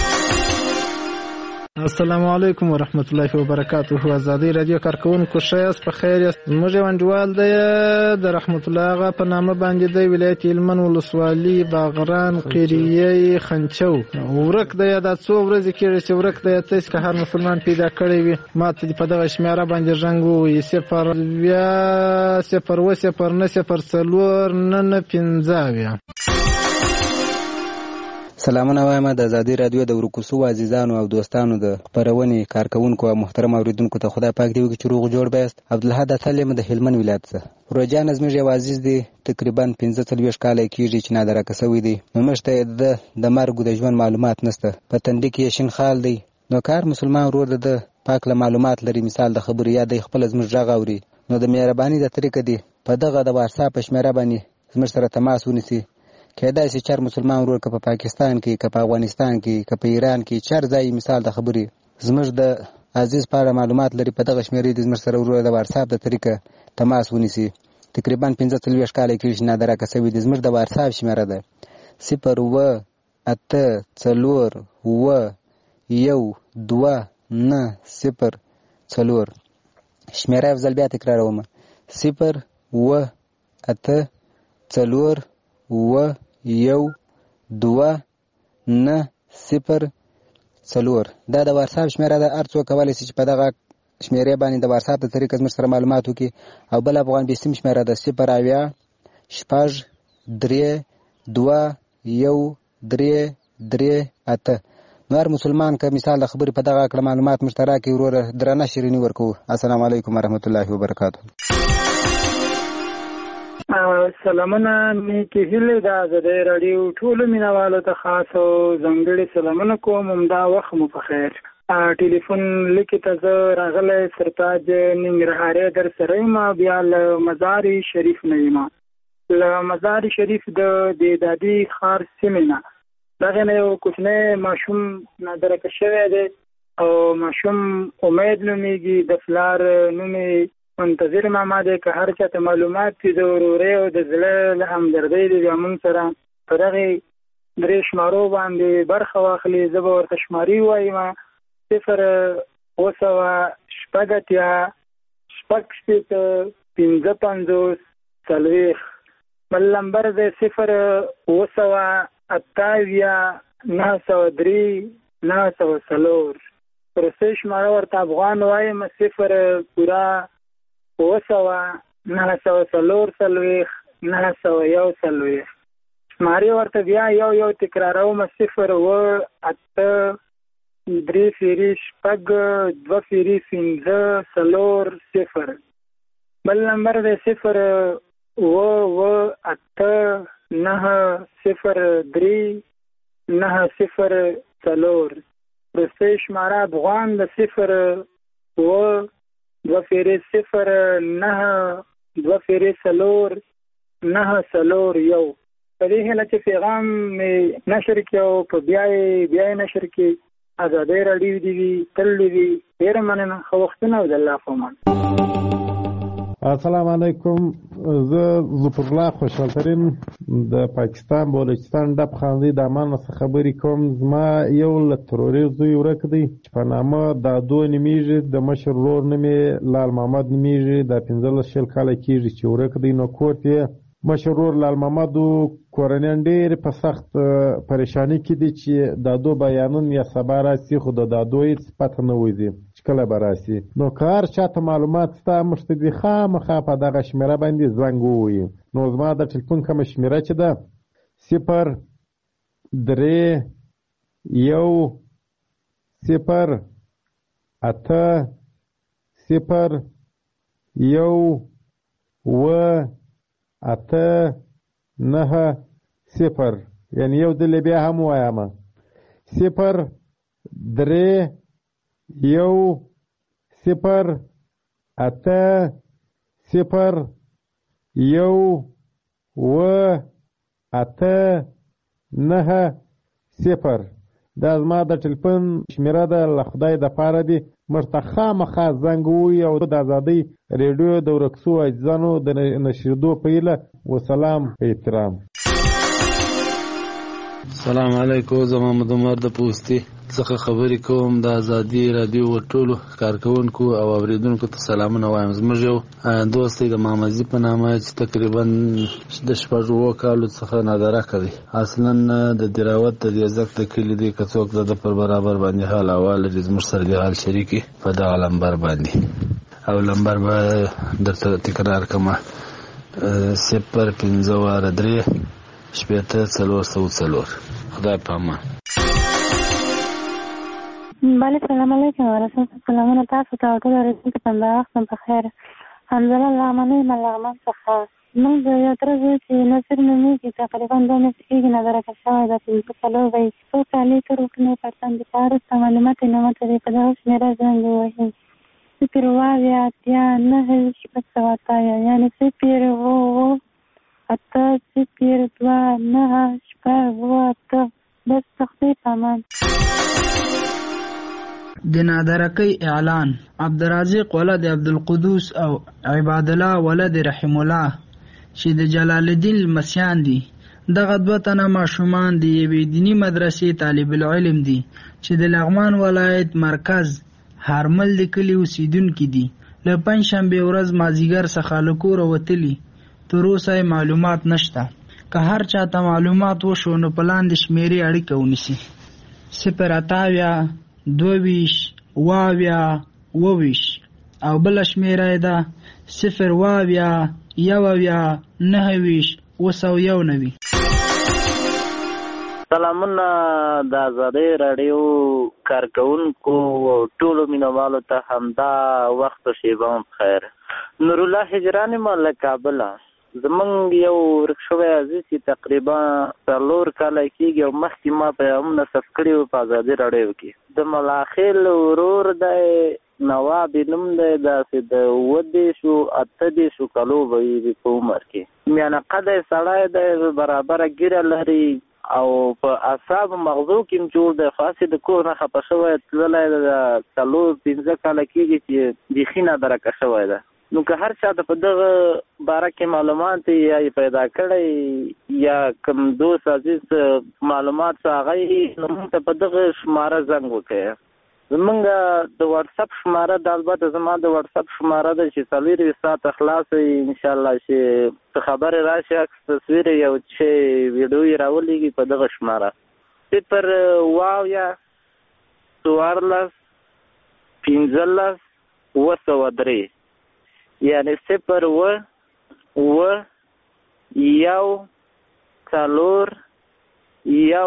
السلام علیکم ورحمت الله وبرکاته. ازادۍ راډیو کارکوونکو ښه یاست؟ په خیر یاست؟ زموږ یو انډیوال دی د رحمت الله هغه په نامه باندې دی، ولایت هلمند ولسوالي باغران قریه خنچو. ورک دی دا څو ورځې کېږي چې ورک دی. تاسو که هر مسلمان پیدا کړی وي ما ته په دغه شمیره باندې زنګ ووهئ: صفر اویا صفر اوه صفر نه صفر څلور نه نه پنځه اویا. سلامونه وایم د ازادۍ راډیو د ورکوسو عزیزانو او دوستانو د خپرونې کارکوونکو او محترم اوریدونکو ته خدای پاک دې وکړي چې روغ جوړ بیاست. عبدالحد اتل یم د هلمند ولایت څخه. روجان زموږ یو عزیز دی، تقریبا پنځه څلوېښت کاله کېږي چې نادرکه شوی دی. نو موږ ته د د مرګ د ژوند معلومات نشته. په تندي کې یې شین خال دی. نو کار مسلمان ورور د پاک له معلومات لري، مثال د خبرو یا د خپل زموږ غږ اوري، نو د مهرباني د طریقه دی په دغه د واتساپ شمیره باندې زموږ سره تماس ونیسي. کېدای شي چار مسلمان ورور که په پاکستان کې، که په افغانستان کې، که په ایران کې، چار ځای مثال د خبرې زموږ د عزیز په اړه معلومات لري، په دغه شمیرې د زموږ سره ورور د واتساپ د طریقه تماس ونیسي. تقریبا پنځه څلوېښت کاله کېږي چې نادرکه شوی دی. زموږ د واتساپ شمیره ده صفر اوه اته څلور اوه یو دوه نه صفر څلور. شمیره یو ځل بیا تکراروم: صفر اوه اته څلور اوه یو دوه نه صفر څلور. دا د واتساپ شمیره ده. هر څوک کولی شي چې په دغه شمیرې باندې د واتساپ د طریقه زموږ سره معلومات وکړي. او بل افغان بیسیم شمیره ده صفر اویا شپږ درې دوه یو درې درې اته. نو هر مسلمان که مثال د خبرې په دغه کړه معلومات موږ ته راکړي وروره درنه شیریني ورکوو. السلام علیکم ورحمت الله وبرکاته. سلامونه نیکې هیلې د ازادۍ راډیو ټولو مینوالو ته خاص او ځانګړي سلامونه کوم. همدا وخت مو په خیر. ټلیفون لیکې ته زه راغلی سرتاج ننګرهارۍ در سره یم، بیا له مزار شریف نه یم. له مزار شریف د دادي ښار سیمې نه دغې نه یو کوچنی ماشوم نادرکه شوی دی او ماشوم امید نومیږي. د پلار نوم منتظر ماما دی. که هر چاته معلومات دي د ورورۍ او د زړه له همدردۍ دي بیا موږ سره په دغې درې شمارو باندې برخه واخلي. زه به ورته شمارې ووایم: صفر اوه سوه شپږ اتیا شپږ شپېته پنځه پنځوس څلوېښت بل نمبر دی صفر اوه سوه اته اویا نهه سوه درې نهه سوه څلور. وروستۍ شماره ورته افغان وایم صفر پوره اوه سوه نهه سوه څلور څلوېښت نهه سوه یو څلوېښت. شمارې ورته بیا یو یو تکراروم صفر اوه اته درې فیري شپږ دوه فیري پنځه څلور صفر. بل نمبر دی صفر اوه اوه اته نهه صفر درې نهه صفر څلور. وروستۍ شماره افغان د صفر اوه دوه فیري صفر نهه دوه فیري څلور نهه څلور یو. په دې هیله چې پیغام مې نشر کړي او په بیا یې بیا یې نشر کړي. ازادۍ راډیو دې وي تل دې وي. ډېره مننه. ښه وختونه او د الله په امان. السلام علیکم. زه ظفرالله خوشحالترین د پاکستان بلوچستان ډب خاندي د امان څخه خبرې کوم. زما یو له تروریست زوی ورک دی چې په نامه دادو نومیږي. د مشر ورور نوم یې لال محمد نومیږي. دا پنځلس شل کاله کېږي چې ورک دی. نو کور یې مشر ورور لال محمد کورنیان ډېر په سخت پریشانی کې دي چې دادو بیانون یا سبا راسي خو د دادو هېڅ پته نه وځي چې کله به راسي. نو که هر چاته معلومات ستا موږ ته دي خامخا په دغه شمېره باندې زنګ ووهي. نو زما د ټلیفون کومه شمېره چې ده صفر درې یو صفر اته صفر یو اوه اته نهه صفر. یعنی یو ځل بیا هم وایم صفر درې یو صفر اته صفر یو اوه اته نهه صفر. دا زما د ټلیفون شمېره ده. له خدای دپاره دي موږ ته خامخا زنګ ووهي او د ازادۍ ریډیو د ورک سوو عزیزانو د نشریدو په هیله. وسلام په احترام. السلام علیکم. زه محمد عمر د پوستي څخه خبرې کوم. د ازادي راډیو ټولو کارکوونکو او اوریدونکو ته سلامونه وایم. زموږ یو دوست دی د محمدزي په نامه چې تقریبا د شپږ اووه کالو څخه نادرکه دی. اصلا د دراوت د دیزک د کلي دی. که څوک د ده پر برابر باندې حال احوال لري زموږ سره د حال شریکي په دغه لمبر باندې. او لمبر به درته تکرار کړم صفر پنځه واره درې شپېته څلور سوه څلور. خدای په امان. بله سلام علیکم ورحمت سلامونه تاسو ته او ټول اورېدونکو ته د وخت په خیر. حمزله لغمنۍ له لغمن څخه. موږ د یو تره زوی چې نصیر نومېږي تقریبا دوه میاشتې کېږي نادرکه شوی ده. پنځه څلور به یې څو کالې تر وکړنې پرتم د چا وروسته معلومات یې نه مته دی. په دغه شمېره زنګ ووهي صفر اوه اویا اتیا نهه شپږ سوه اته اویا. یعنې صفر اوه اوه اته صفر دوه نهه شپږ اوه اته. بس تخفیف امان. د نادرکۍ اعلان. عبدالرازق ولد عبدالقدوس او عباد الله ولد رحم الله چې د جلال الدین المسیان دي. دغه دوه تنه ماشومان د یوې دیني مدرسې طالب العلم دي چې د لغمان ولایت مرکز هارمل د کلي اوسیدونکي دي. له پنجشنبې ورځ مازدیګر څخه له کوره وتلي. تر اوسه معلومات نشته. که هر چاته معلومات وشو نو په لاندې شمېرې اړیکه ونیسي. صفر اته اویا دوه ویشت اوه اویا اوه ویشت او بله شمېره یې ده صفر اوه اویا یو اویا نهه ویشت اوه سوه یو نوي. سلامونه د ازادۍ راډیو کارکوونکو او ټولو مینوالو ته همدا وخت و شیبه هم خیر. نورالله هجران یم له کابله. زمونږ یو ورک شوی عزیز چې تقریبا څلور کاله کېږي او مخکې ما پیغامونه نصب کړي وو په ازادي راډیو کې. د ملاخیل ورور دی نواب نوم دی. داسې د اووه دېرشو اته دېرشو کالو به وي په عمر کې. میانه قده سړی دی. برابره ږیره لري او په اعصابو مغزو کې هم جوړ دی. خاصې د کور نه خفه شوی تللی د څلور پنځه کاله کېږي چې بیخي نادرکه شوی ده. نو که هر چا ته په دغه باره کې معلومات یا یې پیدا کړی یا کوم دوست عزیز معلومات څه هغه یې نو موږ ته په دغه شماره زنګ وکړئ. زمونږ د واتس اپ شماره د البته زما د واتس اپ شماره ده چې څلور ساعت خلاص ان شاء الله چې خبر راشي عکس تصویر یو چې ویډیو راولېږي په دغه شماره صفر واو یا څوارلس پنځلس اوه سوه درې یعنې صفر اوه اوه یو څلور یو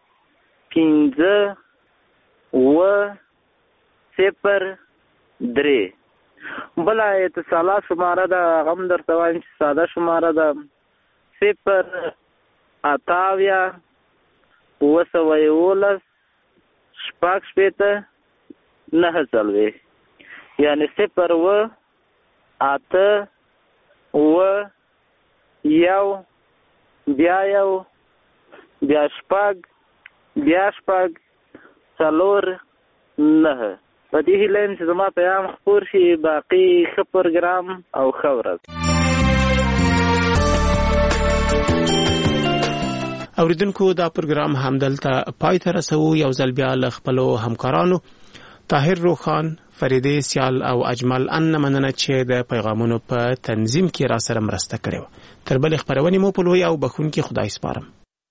پنځه اوه صفر درې بله اتصالات شماره ده هغه هم درته وایم چې ساده شماره ده صفر اته اویا اوه سوه یولس شپږ شپېته نهه څلوېښت یعنې صفر اوه اته اوه یو بیا یو بیا شپږ بیا شپږ څلور نهه په دې هیله یم چې زما پیغام خپور شي باقي ښه پروګرام او ښه ورځ. اوریدونکو دا پروګرام همدلته پای ته رسوو. یو ځل بیا له خپلو همکارانو طاهر روخان، فریدې سیال او اجمل ان مننه چې د پیغامونو په تنظیم کې را سره مرسته کړې وه. تر بلې خپرونې مو په لوی او بخښونکي خدای سپارم.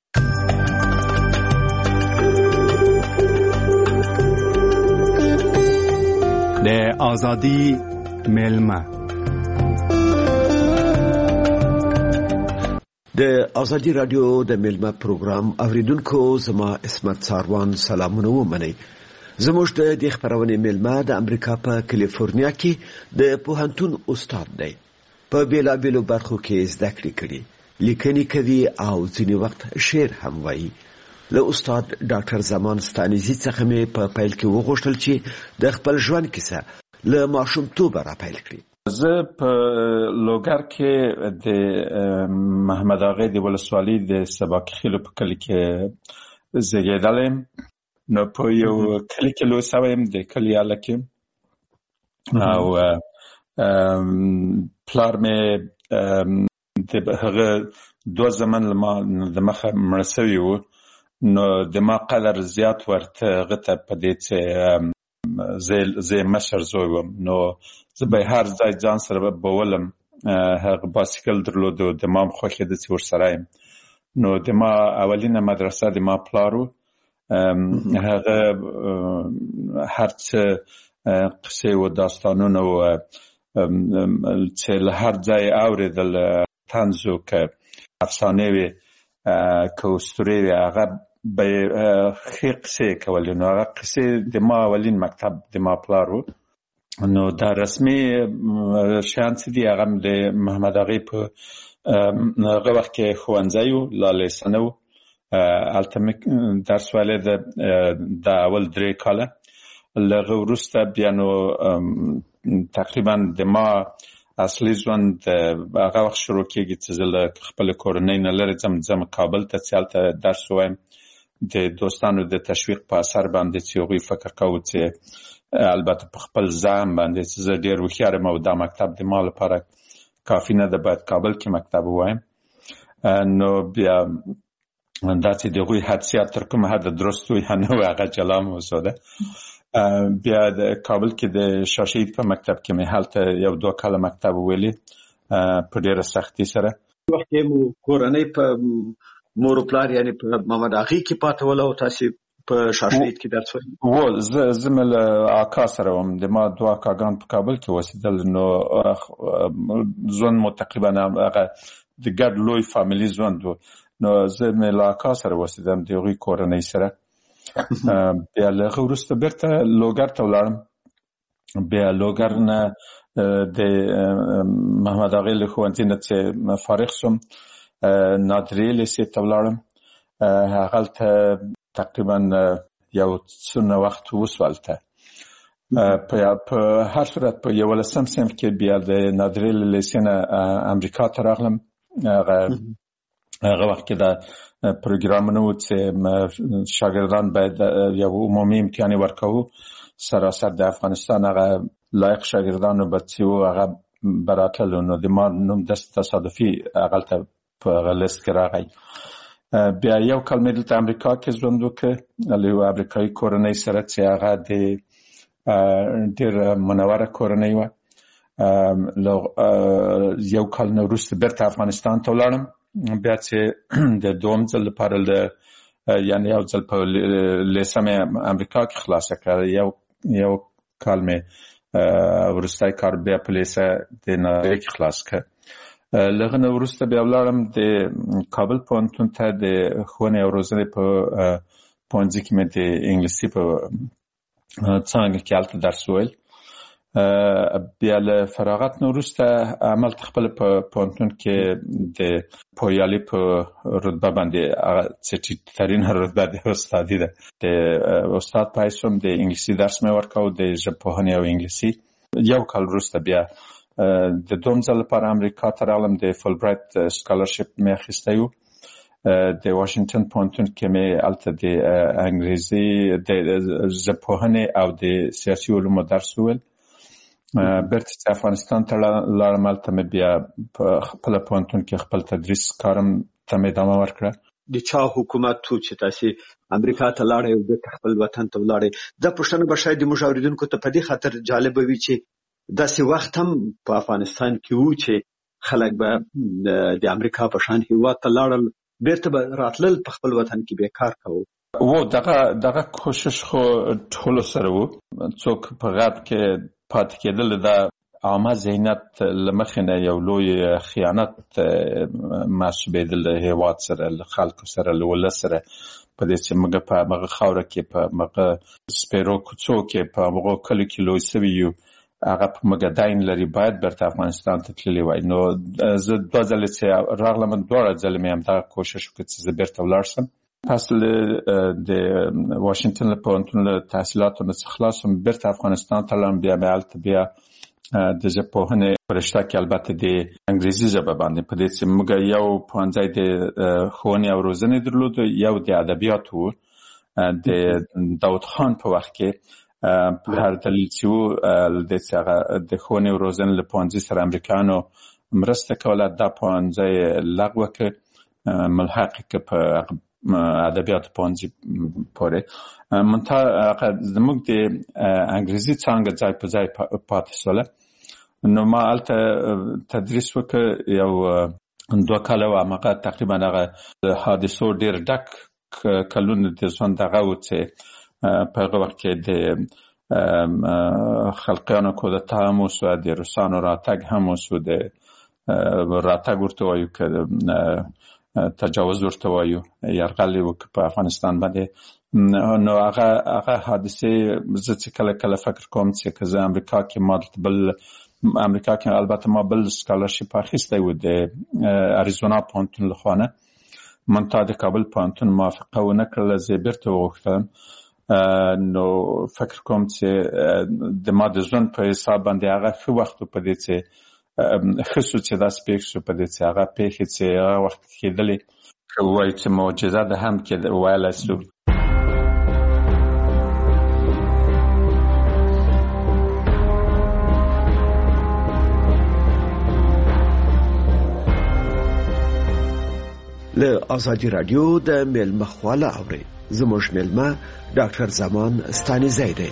د آزادی ملما د آزادی رادیو د ملما پروګرام اوریدونکو زما اسمت ساروان سلامونه ومنئ. زموږ د دې خپرونې ملما د امریکا په کالیفورنیا کې د پوهنتون استاد دی. په بیلابیلو برخو کې زده کړې کړي، لیکنې کوي او ځینې وخت شعر هم وایي. له استاد ډاکټر زمان ستانیزي څخه مې په پیل کې وغوښتل چې د خپل ژوند کیسه له ماشومتوبه را پیل کړي. زه په لوګر کې د محمد اغا د ولسوالۍ د سباق خیلو په کلي کې زیږېدلم. نو په یو کلي کې لوی سوی یم، د کلي هلک یم او پلار مې د هغه دوه زمن د مخه مړه سوي وو. نو د ما قدر زیات ورته هغه ته په دې چې زه مشر زوی وم، نو زه به هر ځای ځان سره بولم. هغه بایسکل درلود او د ما هم خوښېده چې ورسره یم. نو د ما اولینه مدرسه د ما پلار و. هغه هر څه قصې و داستانونه و چې له هر ځای اورېدل، طنز و که افسانې وې که اسطورې وې، هغه به ښې قصې کولې. نو هغه قصې د ما اولین مکتب د ما پلار و. نو دا رسمي شیان چې دي هغه د محمد اغا په هغه وخت کې ښوونځی و، لالې سنه و. هلته مې درس ویلی د اول درې کاله. له هغه وروسته بیا نو تقریبا د ما اصلي ژوند هغه وخت شروع کېږي چې زه له خپلې کورنۍ نه لرې ځم ځم کابل ته چې هلته درس ووایم. د دوستانو د تشویق په اثر باندې چې هغوی فکر کوو چې البته په خپل ځان باندې چې زه ډېر هوښیار یم او دا مکتب د ما لپاره کافي نه ده، باید کابل کې مکتب ووایم. نو بیا دا چې د هغوی حدسیات تر کومه حده درست وي یا نه وي هغه جلا موضوع ده. بیا د کابل کې د شاه شهید په مکتب کې مې هلته یو دوه کاله مکتب وویلي په ډېره سختي سره. وخت کې مو کورنۍ په مور او پلار یعنې په محمد اغا کې پاته وله او تاسې په شاه شهید کې درس وایي؟ و زه زه مې له اکا سره وم. د ما دوه اکاګان په کابل کې اوسېدل. نو ژوند مو تقریبا هغه د ګډ لوی فامیلي ژوند و. نو زه مې له اکا سره اوسېدم، د هغوی کورنۍ سره. بیا له هغه وروسته بیرته لوګر ته ولاړم. بیا لوګر نه د محمد اغا له ښوونځي نه چې فارغ شوم نادرې لیسې ته ولاړم. هغلته تقریبا یو څونه وخت وسو هلته. په هر صورت په یولسم صنف کې بیا د نادرې لیسې نه امریکا ته راغلم. هغه هغه وخت کې دا پروګرامونه و چې شاګردان باید یو عمومي امتحان ورکوو سراسر د افغانستان. هغه لایق شاګردانو به چې وو هغه به راتللو. نو د ما نوم داسې تصادفي هغلته په هغه لیست کې راغی. بیا یو کال مې دلته امریکا کې ژوند وکړ له یو امریکایي کورنۍ سره چې هغه د ډېر منوره کورنۍ وه. یو کال نه وروسته بیرته افغانستان ته ولاړم. بیا چې د دوم ځل لپاره له یعنې یو ځل په لیسه مې امریکا کې خلاصه کړه، یو یو کال مې وروستی کار بیا په لیسه د ناروې کې خلاص کړه. له هغه نه وروسته بیا ولاړم د کابل پوهنتون ته د ښوونې او روزنې په پوهنځي کې مې د انګلیسي په څانګه کې هلته درس وویل. بیا له فراغت نه وروسته هملته خپله په پوهنتون کې د پوهیالي په رتبه باندې هغه څه ټیټترینه رتبه د استادي ده، د استاد په حیث هم د انګلیسي درس مې ورکاو، د ژبپوهنې او انګلیسي. یو کال وروسته بیا د دوم ځل لپاره امریکا ته راغلم. د فول برایټ سکالرشپ مې اخیستی و. د واشنګټن پوهنتون کې مې هلته د انګریزي د ژبپوهنې او د سیاسي علومو درس وویل. بیرته چې افغانستان ته لاړم، هلته مې بیا په خپله پوهنتون کې خپل تدریس کارم ته مې ادامه ورکړه. د چا حکومت و چې تاسې امریکا ته لاړئ او بیرته خپل وطن ته ولاړئ؟ دا پوښتنه به شاید زموږ اورېدونکو ته په دې خاطر جالبه وي چې داسې وخت هم په افغانستان کې و چې خلک به د امریکا په شان هېواد ته لاړل، بیرته به راتلل، په خپل وطن کې به کار کوو. و دغه دغه کوشش خو ټولو سره و. څوک په غرب کې پاتې کېدل د عامه ذهنیت له مخې نه یو لوی خیانت محسوبېدل د هېواد سره، له خلکو سره، له ولس سره، په دې چې موږ په همغه خاوره کې په همغه سپېرو کوڅو کې په همغو کلیو کې لوی سوي یو، هغه په موږ داین لري، باید بیرته افغانستان ته تللی وای. نو زه دوه ځلې چې راغلم، دواړه ځلې مې همدغه کوشش وکړ چې زه بیرته ولاړ شم. پس د واشنګټن له پوهنتون له تحصیلاتو نه چې خلاص شوم، بیرته افغانستان ته لاړم. بیا مې هلته بیا د ژبپوهنې په رشته کې البته د انګریزي ژبه باندې، په دې چې موږ یو پوهنځی د ښوونې او روزنې درلود، یو د ادبیاتو و. د داود خان په وخت کې په هر دلیل چې و د د ښوونې او روزنې له پوهنځي سره امریکایانو مرسته کوله، دا پوهنځی لغوه کړ، ملحق کړ په ادبیاتو پوهنځي پورې. منتها زموږ د انګریزي څانګه ځای په ځای پاتې شوله. نو ما هلته تدریس وکړ یو دوه کاله و. هماغه تقریبا هغه حادثو ډېر ډک کلونه د ژوند هغه و چې په هغه وخت کې د خلقیانو کودتا هم وسوه، د روسانو راتګ هم وسو، د راتګ ورته وایو که تجاوز ورته وایو، یرغل یې وکړ په افغانستان باندې. نو هغه هغه حادثې زه چې کله کله فکر کوم چې که زه امریکا کې ما بل امریکا کې البته ما بل سکالرشپ اخیستی و د اریزونا پوهنتون لخوا نه، منتها د کابل پوهنتون موافقه ونه کړله، زه یې بیرته وغوښتم. نو فکر کوم چې د ما د ژوند په حساب باندې هغه ښه وخت و، په دې چې ښه شو چې داسې پېښ شو، په دې چې هغه پېښې چې هغه وخت کېدلې که ووایو چې معجزه ده هم ویلی شو. له ازادي رادیو د میلمه خواله اورئ. زموږ میلمه ډاکټر زمان ستانیزی دی.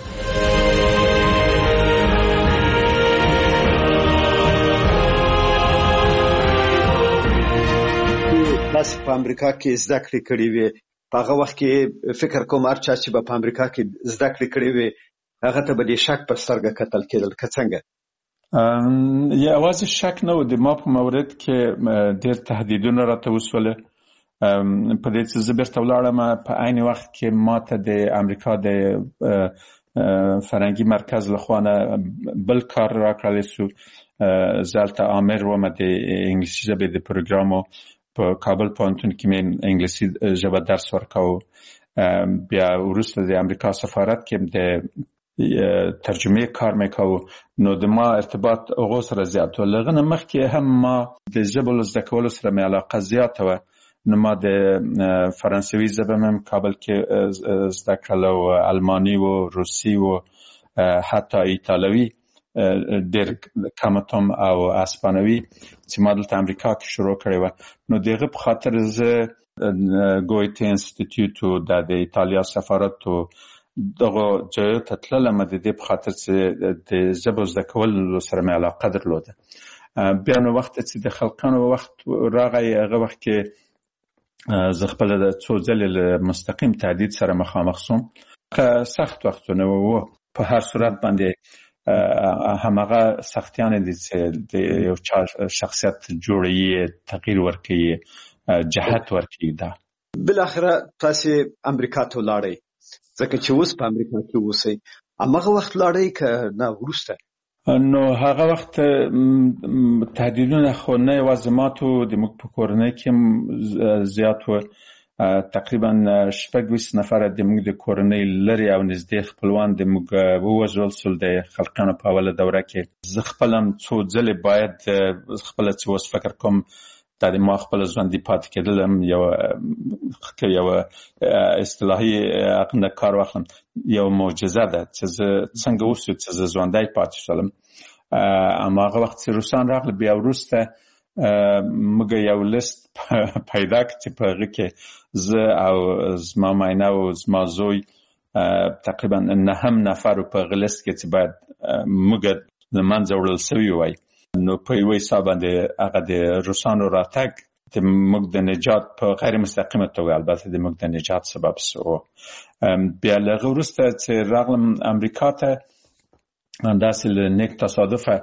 تاسو په امریکا کې زده کړې کړې وې، په هغه وخت کې فکر کوم هر چا چې به په امریکا کې زده کړې کړې وې هغه ته به د شک په سترګه کتل کېدل، که څنګه؟ یوازې شک نه و، د ما په مورد کې ډېر تهدیدونه راته وسوله. په دې چې زه بیرته ولاړم، په عین وخت کې ما ته د امریکا د فرهنګي مرکز لخوا نه بل کار راکړلی شو. زه هلته آمر وم د انګلیسي ژبې د پروګرامو په کابل پوهنتون کې مې انګلیسي ژبه درس ورکاوه. بیا وروسته د امریکا سفارت کې د ترجمه کار مې کاوه. نو د ما ارتباط هغو سره زیات و. له هغه نه مخکې هم ما د ژبو له زده کولو سره مې علاقه زیاته وه. نو ما د فرانسوي ژبه مې کابل کې زده کړله، و الماني و روسي و حتی ایتالوي ډېر کمتم او اسپانوي چې ما دلته امریکا کې شروع کړې وه. نو د هغه په خاطر زه ګویته انسټیټیوټ و د ایتالیا سفارت و دغه ځایو ته تللم د دې په خاطر چې د ژبو زده کولو سره مې علاقه درلوده. بیا نو وخت چې د خلقانو وخت راغی هغه وخت کې زه خپله د څو ځلې له مستقیم تهدید سره مخامخ سوم. سخت وختونه وو، په هر صورت باندې هماغه سختیانې دي چې د یو چا شخصیت جوړوي، تغییر ورکوي، جهت ورکوي. دا بالاخره تاسې امریکا ته ولاړئ، ځکه چې اوس په امریکا کې اوسئ. هماغه وخت ولاړئ که نه وروسته؟ نو هغه وخت تهدیدونه خو نه یوازې ماتو، د موږ په کورنۍ کې هم زیات وو. تقریبا شپږ ویشت نفره د موږ د کورنۍ لرې او نږدې خپلوان د موږ ووژل سول د خلقانو په اوله دوره کې. زه خپله هم څو ځلې باید خپله چې اوس فکر کوم دا د ما خپله ژوندي پاتې کېدل هم یوه یوه اصطلاحي نه کار واخلم یوه معجزه ده چې زه څنګه وشو چې زه ژوندی پاتې شولم. هماغه وخت چې روسان راغله بیا وروسته موږ یو لیست پیدا کړ چې په هغه کې زه او زما ماینه او زما زوی تقریبا نهم نفر په هغه لیست کې چې باید موږ له منځه وړل سوي وای. نو په یوه حساب باندې هغه د روسانو راتګ د موږ د نجات په غیر مستقیمه توګه البته د موږ د نجات سبب سو. بیا له هغه وروسته چې راغلم امریکا ته همداسې له نیک تصادفه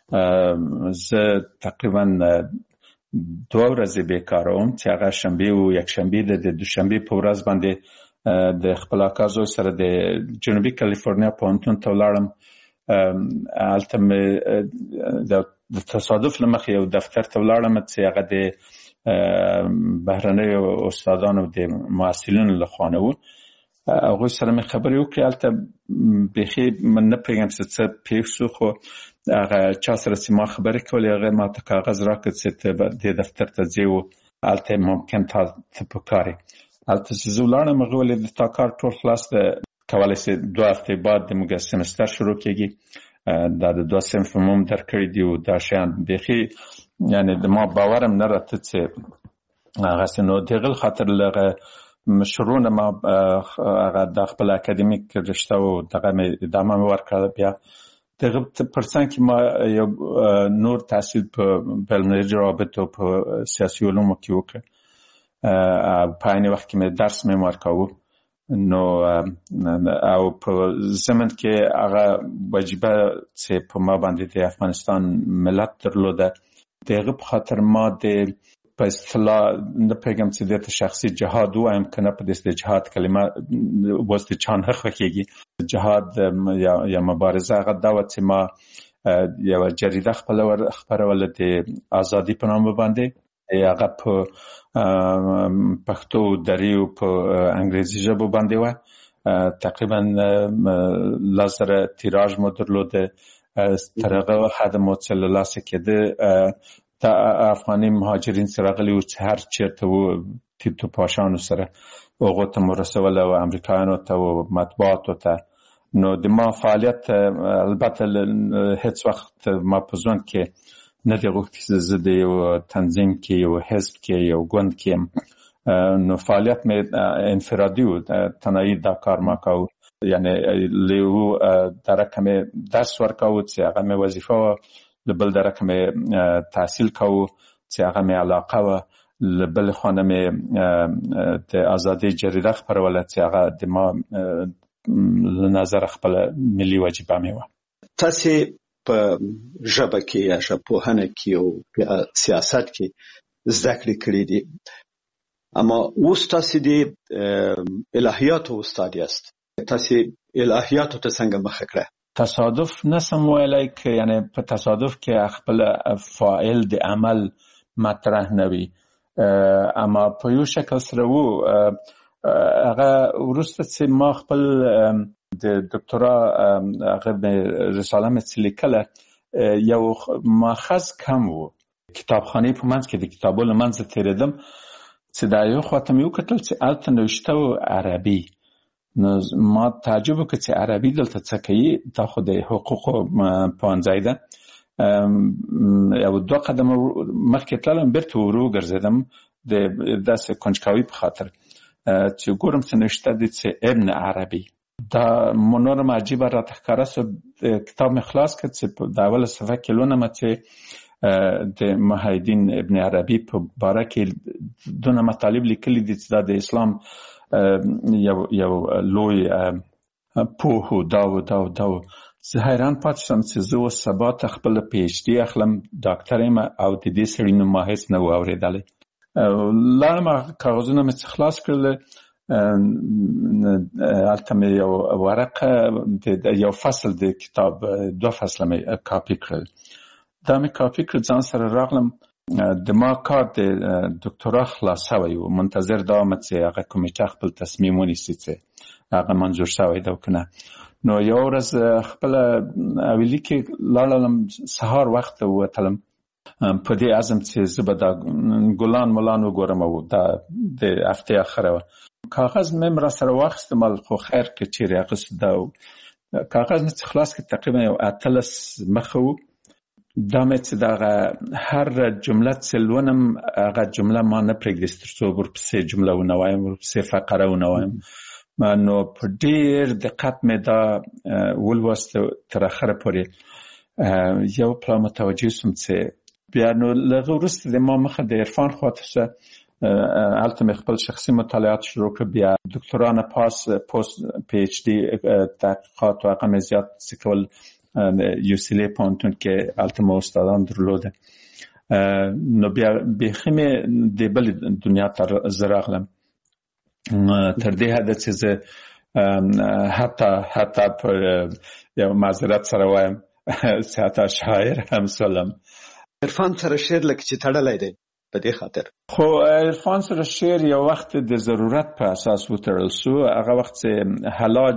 زه تقریبا دوه ورځې بیکاره وم چې هغه شنبې و یکشنبې د دوشنبې په ورځ باندې د خپل اکا زوی سره د جنوبي کالیفورنیا پوهنتون ته ولاړم. هلته مې د تصادف له مخې یو دفتر ته ولاړم چې هغه د بهرنیو استادانو د محصلینو له خوا نه و. هغوی سره مې خبرې وکړې. هلته بیخي من نه پوهېږم چې څه پېښ شو، خو هغه چا سره چې ما خبرې کولې هغه ما ته کاغذ راکړ چې ته دې دفتر ته ځې و هلته ممکن تا ته په کار یې. هلته چې زه ولاړم هغه ویلې د تا کار ټول خلاص ده، کولی شې دوه هفتې بعد د موږ سمستر شروع کېږي. دا د دوه صنف مو هم درکړي دي او دا شیان بیخي یعنې د ما باور هم نه راته چې هغسې. نو د هغه خاطر له هغه شروع نه ما هغه د خپل اکاډمیک رشته و دغه مې ادامه مې ورکړه. بیا دغه پر څنګ کې ما یو نور تحصیل په بین‌المللي روابطو په سیاسي علومو کې وکړ. په عین وخت کې مې درس مې ورکاوه. نو او په زمن کې هغه وجیبه چې په ما باندې د افغانستان ملت درلوده دغه په خاطر ما د په اصطلاح نه پیغام چې د شخصي جهاد وایم کنه په دې جهاد کلمه واسطه چان خوخیږي. جهاد یا یا مبارزه هغه دا و چې ما یو جریده خپل خبرول د ازادي په نامه باندې هغه په پښتو دریو په انګریزي ژبه باندې و. تقریبا لاسره تیراژ مو درلوده. تر هغه حد مو چې لاسه کېده د افغاني مهاجرین سره غلي چې هر چیرته و تیتو پاشانو سره هغه ته مرسول او امریکایانو ته او مطبوعاتو ته. نو د ما فعالیت البته هیڅ وخت ما په ځوان کې نه دی غوښتي زه د یو تنظیم کې یو حزب کې یو ګوند کې نو فعالیت مې انفرادي و، تنهایی دا کار ما کاوه. یعنی لیو درکه مې درس ورکاوه چې هغه مې وظیفه و، لبل درکه مې تحصیل کاوه چې هغه مې علاقه و، لبل خانه مې د ازادي جریده خپروله چې هغه د ما لنظر خپل ملي واجبه مې و. تاسې په ژبه کې یا ژبپوهنه کې او سیاست کې زده کړې کړې دي، اما اوس تاسې د الهیاتو استاد یاست. تاسې الهیاتو ته څنګه مخه کړه؟ تصادف نسم ویلی که یعنی په تصادف کې خپل فاعل د عمل مطرح نه وي، اما په یو شکل سره وو. هغه وروسته چې ما خپل د دکتورا هغه رساله مې چې لیکله یو ماخذ کم و، کتابخانې په منځ کې د کتابو له منځه تېرېدم چې دا یو خواته مې وکتل چې هلته نوشته و عربي. نو ما تعجب وکړ چې عربي دلته څه کوي، دا خو د حقوقو پوهنځی ده. یو دوه قدمه مخکې تللم بیرته ورو ګرځېدم د داسې کنجکاوي په خاطر چې ګورم چې نوشته دي چې ابن عربي. دا نورم عجیبه راته ښکاره سو. کتاب مې خلاص کړ چې د اوله صفحه کې لولم چې د محی ابن عربي په باره کې دونه مطالب لیکلي دي چې دا د اسلام یو یو لوی پوه دا و دا و دا و. زه حیران پاتې شم چې زه اوس سبا ته خپله پی ایچ ډي اخلم، ډاکټر یم او د دې سړي نوم ما هېڅ نه و اورېدلی. لاړم هغه کاغذونه مې څه خلاص کړل، هلته مې یو ورقه یو فصل د کتاب دوه فصله مې کاپي کړل. دا مې کاپي کړل، ځان سره راغلم، د ما کار د دکتورا خلاص شوی و، منتظر دا وم چې هغه کمیټه خپل تصمیم ونیسي چې هغه منظور شوی ده که نه. نو یو ورځ خپله اویلي کې لاړم، سهار وخت ووتلم په دې عزم چې زه به دا ګلان ملان وګورم او دا د هفتې اخره وه. کاغذ مې را سره واخیستم، خو خیر که چیرې اخیست دا کاغذ مې چې خلاص کړ تقریبا یو اتلس مخه و. دا مې چې دغه هر جمله چې لولم هغه جمله ما نه پرېږدي تر څو ورپسې جمله ونه وایم، ورپسې فقره ونه وایم. نو په ډېر دقت مې دا ولوست تر اخره پورې. یو پلا متوجه سوم چې بیا نو له هغه وروسته د ما مخه د عرفان خواته شه، هلته مې خپل شخصي مطالعات شروع کړ. بیا دکتورا نه پاس پوست پی ایچ ډي تحقیقات و هغه مې زیات څه کول یو سی لی پوهنتون کې، هلته مې استادان درلوده. نو بیا بیخي مې د بلې دنیا ته زه راغلم، تر دې حده چې زه حتی حتی پر یو معذرت سره وایم چې حتی شاعر هم سولم. عرفان سره شعر لکه چې تړلی دی په دې خاطر. خو عرفان سره شعر یو وخت د ضرورت په اساس وتړل سو. هغه وخت چې حلاج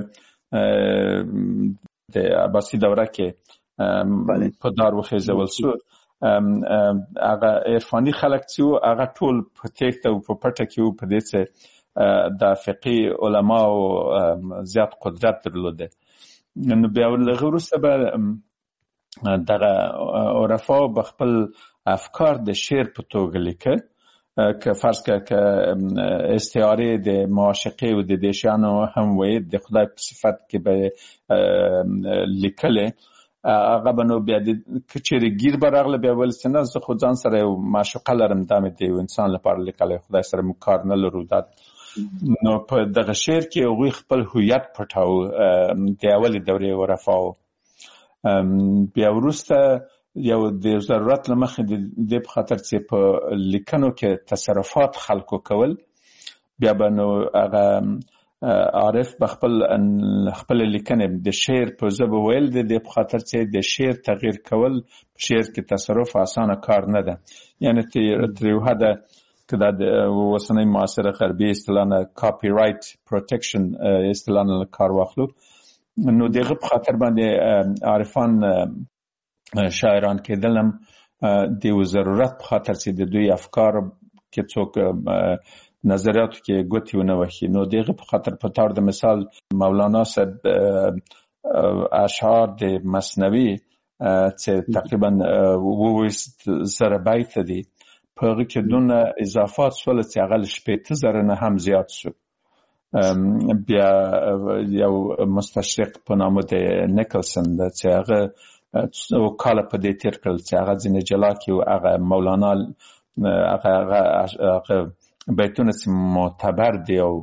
د عباسي دوره کې په دار وخیژول سو، هغه عرفاني خلک چې وو هغه ټول په تیښته او په پټه کې وو، په دې چې د فقهي علماو زیات قدرت درلوده. نو بیا له هغه وروسته به دغه عرفاو به خپل افکار د شعر په توګه لیکه، که فرض که که استعارې د معاشقې و د دې شیانو هم وی د خدای په صفت کې به لیکلې. هغه به نو بیا که چیرې ګیر به راغله بیا ویل چې نه زه خو ځان سره یو معشوقه لرم، دا مې د یو انسان لپاره لیکلی، خدای سره موږ کار نه لرو. دا نو په دغه شعر کې هغوی خپل هویت پټاو د اولې دورې عرفاو. بیا وروسته یو د ضرورت له مخې د دې په خاطر چې په لیکنو کې تصرفات خلکو کول، بیا به نو هغه عارف به خپل خپل لیکنې د شعر په ژبه ویل د دې په خاطر چې د شعر تغییر کول په شعر کې تصرف اسانه کار نه ده. یعنی تر یو حده که دا د اوسنۍ معاصره غربي اصطلاح نه کاپي رایټ پروټیکشن اصطلاح نه کار واخلو، نو دغه په خاطر باندې عارفان شاعران کېدلم د یو ضرورت په خاطر چې د دوی افکار کې څوک نظریاتو کې ګوتې ونه وهي. نو دغه په خاطر په طور د مثال مولانا صاحب اشعار د مثنوي چې تقریبا اوویست زره بیت دي، په هغه کې دونه اضافات سول چې هغه شپېته زره نه هم زیات شو. بیا یو مستشرق په نامه د نیکلسن چې هغه څو کاله په دې تیر کړل چې هغه ځینې جلا کړي او هغه مولانا هغه هغه بیتونه چې معتبر دی او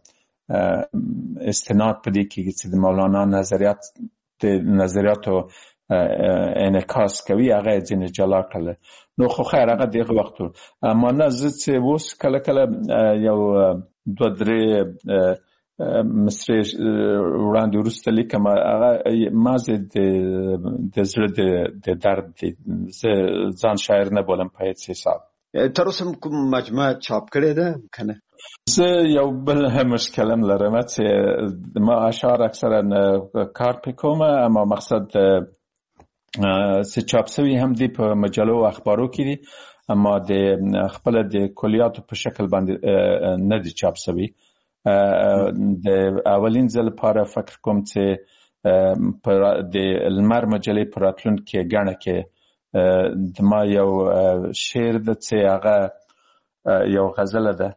استناد په دې کې چې د مولانا نظریات د نظریاتو انعکاس کوي هغه ځینې جلا کړل. نو خو خیر هغه دغه وخت اما نه زه چې اوس کله کله یو دوه درې مصرې وړاندې وروسته لیکم، هغه ما زه د زړه د درد زه ځان شاعر نه بولم په هېڅ حساب. تر اوسه کوم مجموعه چاپ کړې ده که نه؟ زه یو بل مشکل هم لرم چې ما اشعار اکثرا کار پې کوم، اما مقصد چې چاپ سوي هم دي په مجلو او اخبارو کې دي، اما د خپل د کلیاتو په شکل باندې نه دي چاپ سوي. د اولین ځل لپاره فکر کوم چې د لمر مجلې په راتلونکې ګڼه کې د ما یو شعر ده چې هغه یو غزله ده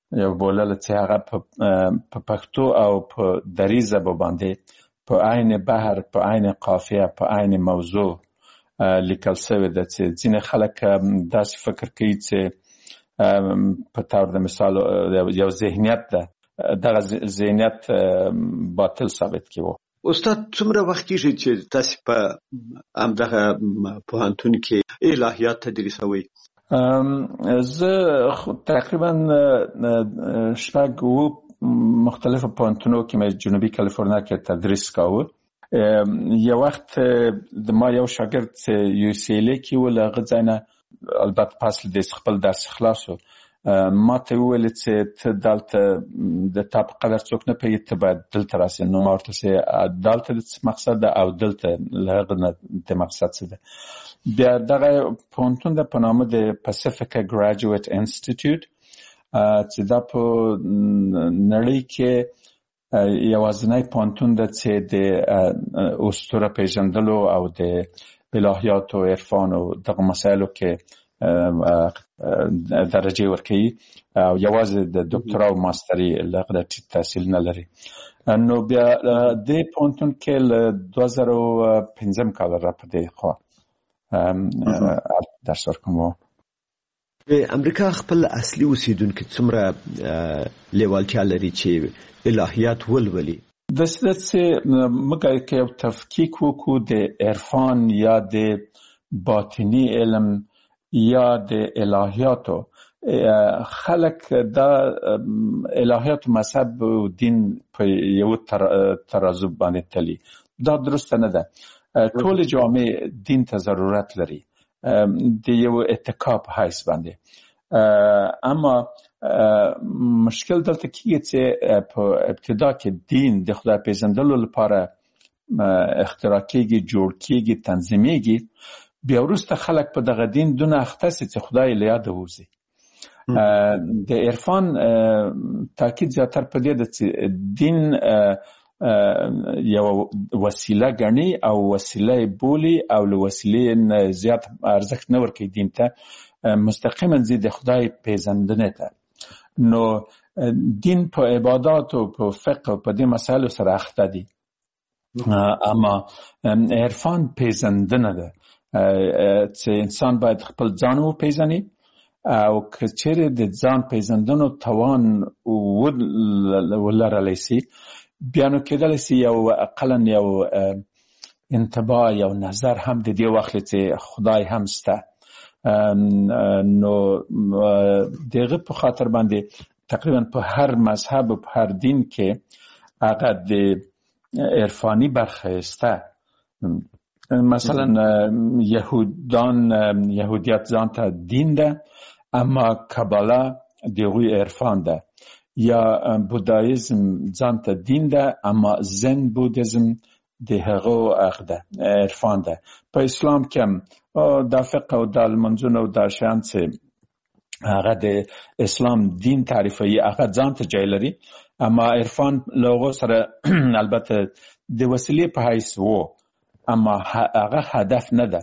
یو بولله چې هغه په پښتو او په دري ژبه باندې په عین بحر، په عین قافیه، په عین موضوع لیکل شوی ده چې ځینې خلک داسې فکر کوي چې په طور د مثال یو ذهنیت ده، دغه ذهنیت باطل ثابت کیږي. استاد څومره وخت کېږي چې تاسو په همدغه پوهنتون کې الهیات تدریسوئ؟ زه تقریبا شپږ اووه مختلفو پوهنتونو کې مې جنوبي کالیفورنیا کې تدریس کاوه. یو وخت د ما یو شاګرد چې یو سی ال کې و، له هغه ځای نه البته پس د خپل درس خلاصو ما ته وویل چې ته دلته د تا په قدر څوک نه پوهېږي، ته باید دلته راسې. نو ما ورته ویل دلته د څه مقصد ده او دلته له هغه نه د مقصد څه ده. بیا دغه پوهنتون د په نامه د پاسیفیکا ګراجویټ انسټیټیوټ چې دا په نړۍ کې یوازینی پوهنتون ده چې د اسطوره پیژندلو او د الهیات او عرفان او دغه مسایلو کې درجه ورکوي او یوازې د دکترا او ماستري لغړه ټیټ تحصیل نه لري. نو بیا د پوهنتون کې له دوه زره پنځم کال را په دې خوا درس ورکوم. د امریکا خپل اصلي اوسیدونکي څومره لیوالتیا لري چې الهیات ولولي؟ داسې ده چې موږ که یو تفکیک وکړو د عرفان یا د باطني علم یا د الهیاتو، خلک دا الهیات مذهب و دین په یو ترازو باندې تلي. دا درسته نه ده. ټول جامعه دین ته ضرورت لري د یو اتکا په حیث باندې. اما مشکل دلته کیږي چې په ابتدا کې دین د خدای پیژندلو لپاره اختراع کیږي، جوړ کیږي، تنظیمیږي، بیا وروسته خلک په دغه دین دونه اخته سي چې خدای له یاده وځي. د عرفان تاکید زیاتر په دې ده چې دین یو وسیله ګڼي او وسیله بولي او له وسیلې زیات ارزښت نه ورکوي دین ته، مستقیما ځي د خدای پیژندنې ته. نو دین په عبادات او په فقه او په دې مسایلو سره اخته دي، اما عرفان پیژندنه ده چې انسان باید خپل ځان وپیژني او که چیرې د ځان پیژندنو توان ولرلی سي، بیا نو کېدلی سي یو اقلا یو انتباه، یو نظر هم د دې واخلي چې خدای هم شته. نو دغه په خاطر باندې تقریبا په هر مذهب او په هر دین کې هغه د عرفانی برخه شته. مثلا یهودان یهودیت ځان ته دین ده، اما کاباله دغوی عرفان ده. یا بودایزم ځان ته دین ده، اما زن بودیزم د هغو عقده عرفان ده. په اسلام کې هم دا فقه او دا المنځونه او دا شیان چې هغه د اسلام دین تعریفوي هغه ځان ته جای لري، اما عرفان له هغو سره البته د وسیلې په حیث وو، اما هغه هدف نه ده.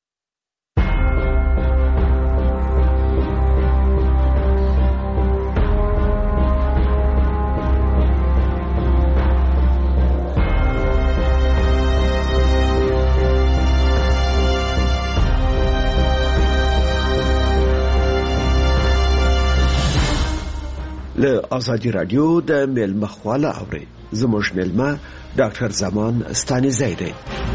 له آزادی رادیو د میلمه خواله اوري. زموږ میلمه ډاکټر زمان ستانیزی دی.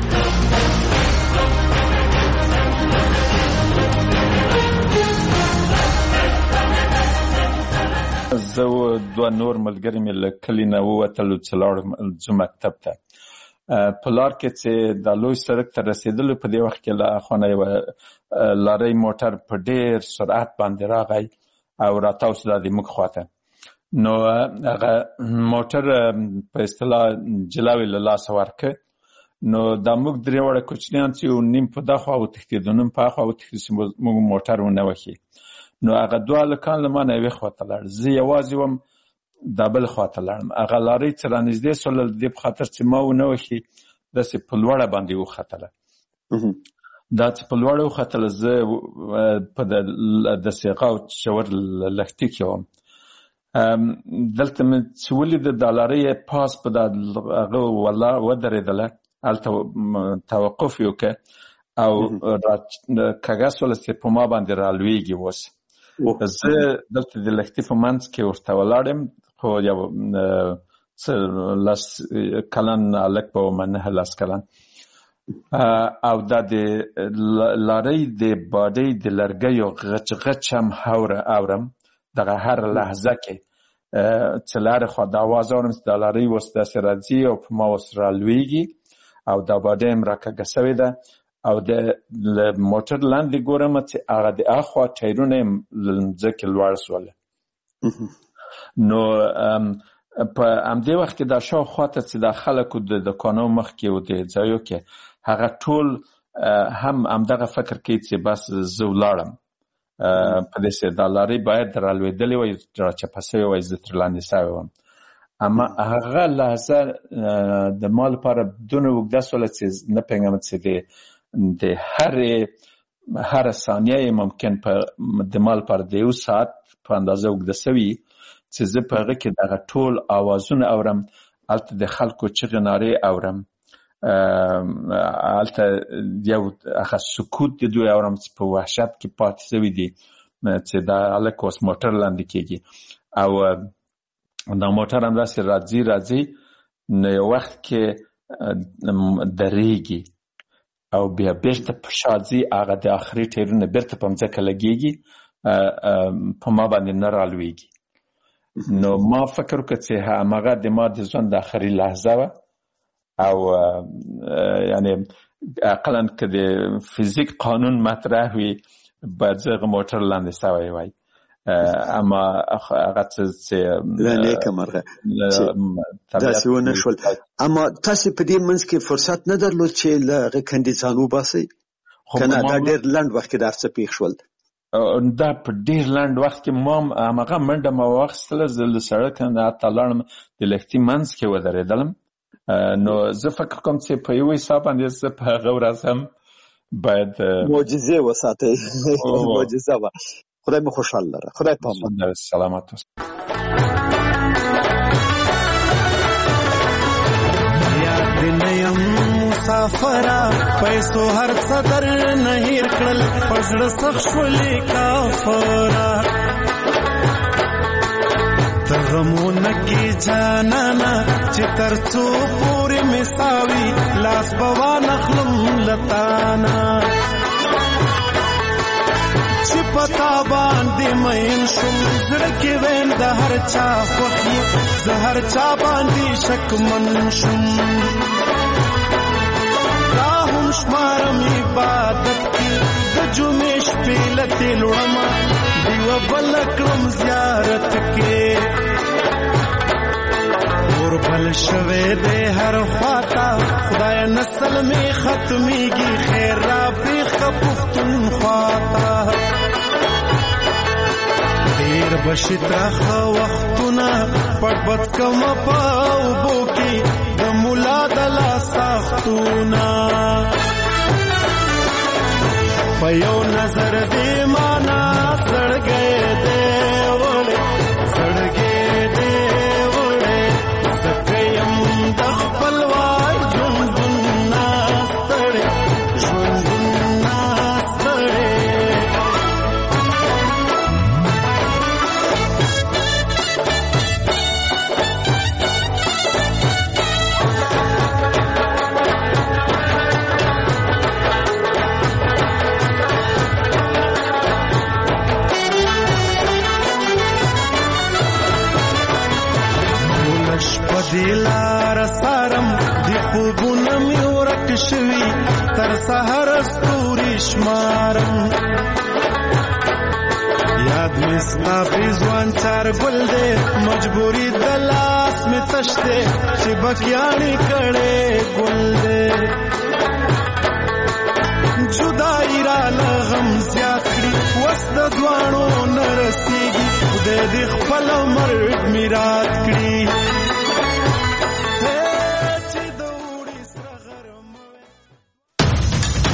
زه دوه نور ملګري مې له کلي نه ووتلو چې لاړم ځو مکتب ته. په لار کې چې د لوی سړک ته رسېدلو په دې وخت کې له اخوانه یوه لارۍ موټر په ډېر سرعت باندې راغی او راتاو سو د موږ خواته. نو هغه موټر په اصطلاح جلاوې له لاسه ورکړ. نو دا موږ درې واړه کوچنیان چې یو نیم په دا خوا وتښتېدو، نیم په هاخوا وتښتېدو چې موږ موټر ونه وهي. نو هغه دوه هلکان له ما نه یوې خواته لاړ، زه یوازې وم دا بل خواته لاړم. هغه لارۍ چې رانږدې سوله د دې په خاطر چې ما ونه وهي داسې په لوړه باندې وختله. دا چې په لوړه وختله، زه په داسې غاو چور لښتي کې وم. دلته مې چې ولیده د لارۍ پاس په هغه ولا ودرېدله، هلته توقف یې وکړ او کږه سوله چې په ما باندې رالویږي. اوس زه دلته د لښتي په منځ کې ورته ولاړم، خو یو څه لس کلن هلک به ومه، نهه لس کلن، او دا د لارۍ د باډۍ د لرګیو غچ غچ هم اورم دغه هر لحظه کې، چې له هرې خوا د اواز اورم چې دا لارۍ اوس داسې راځي او په ما اوس رالویږي او دا باډۍ هم راکږه سوې ده او د موټر لاندې ګورم چې هغه د اخوا ټایرونه یې له مځکې لوړ سوله. نو په همدې وخت کې دا شاوخوا ته چې دا خلکو د دوکانو مخکې و د ځایو کې هغه ټول هم همدغه فکر کوي چې بس زه ولاړم په دې چې دا لارۍ باید رالوېدلې وای، راچپه سوې وای، زه تر لاندې سوی وم. اما هغه لحظه د ما لپاره دونه اوږده سوله چې نه پوهېږم چې د د هرې هره ثانیه ممکن په د ما لپاره د یو ساعت په اندازه اوږده سوي چې زه په هغه کې دغه ټول اوازونه اورم، هلته د خلکو چغې نارې اورم، هلته یو هغه سکوت د دوی اورم چې په وحشت کې پاتې سوي دي چې دا هلک اوس موټر لاندې کېږي او دا موټر همداسې راځي راځي نو یو وخت کې درېږي او بیا بیرته په شا ځي، هغه د آخري ټایرونه بیرته په مځکه لګېږي، په ما باندې نه رالویږي. نو ما فکر وکړ چې هماغه د ما د ژوند د آخري لحظه وه او یعنې اقلا که د فزیک قانون مطرح وي باید زه هغه موټر لاندې سوی وای. اما هغه څه چې له نیکه مرغه داسې ونه شول. اما تاسې په دې منځ کې فرصت نه درلود چې له هغې کندې ځان وباسئ؟ که نه دا ډېر لنډ وخت کې د هر څه پېښ شول؟ دا په ډېر لنډ وخت کې ما هماغه منډه مې واخیستله، زه له سړک نه حتی لاړم د لښتي منځ کې ودرېدلم. نو زه فکر کوم چې په یو حساب باندې زه په هغه ورځ هم باید معجزې وساتئ. معجزه وه. خدای مو خوشحال لره. خدای پامان. سلامت اوسه. یاد نیم مسافره پیسو هر څه در نه هیر کړل، په زړه سخت شولې کافره ته غمونه کې جانانه چې تر څو پورې مې ساوي لاس به وانخلم لتانا چې پتا باندې مین شم زړه کې وین د هر چا خوښي زه هر چا باندې شکمن شم دا هم شمارم عبادت کې د جمعې شپې لتې لوړم دیوه بل کړم زیارت کې اور بل شوه دې هر خواتا خدای نسل می ختمیږي خیر را بیخ پختون خواتا دیر بشی ترخ وختونه پټ پټ کم پاو بوکی د مولا دلا ساختونه په یو نظر دې معنا سړګې دې وړې سړګې دې وړې سکیم د خپل وای ژوندون ناستړې ژوندون ناستړې دیلار سارم دی خوبونه می ورک شوی تر سحر ستوري شمارم یاد می ستا پیزوان چار گل دے مجبوری دلاس می تشتے چی بکیانی کڑے گل دے جدائی را لغم زیاد کری وست دوانو نرسیگی خدای دی خپل مرد میرات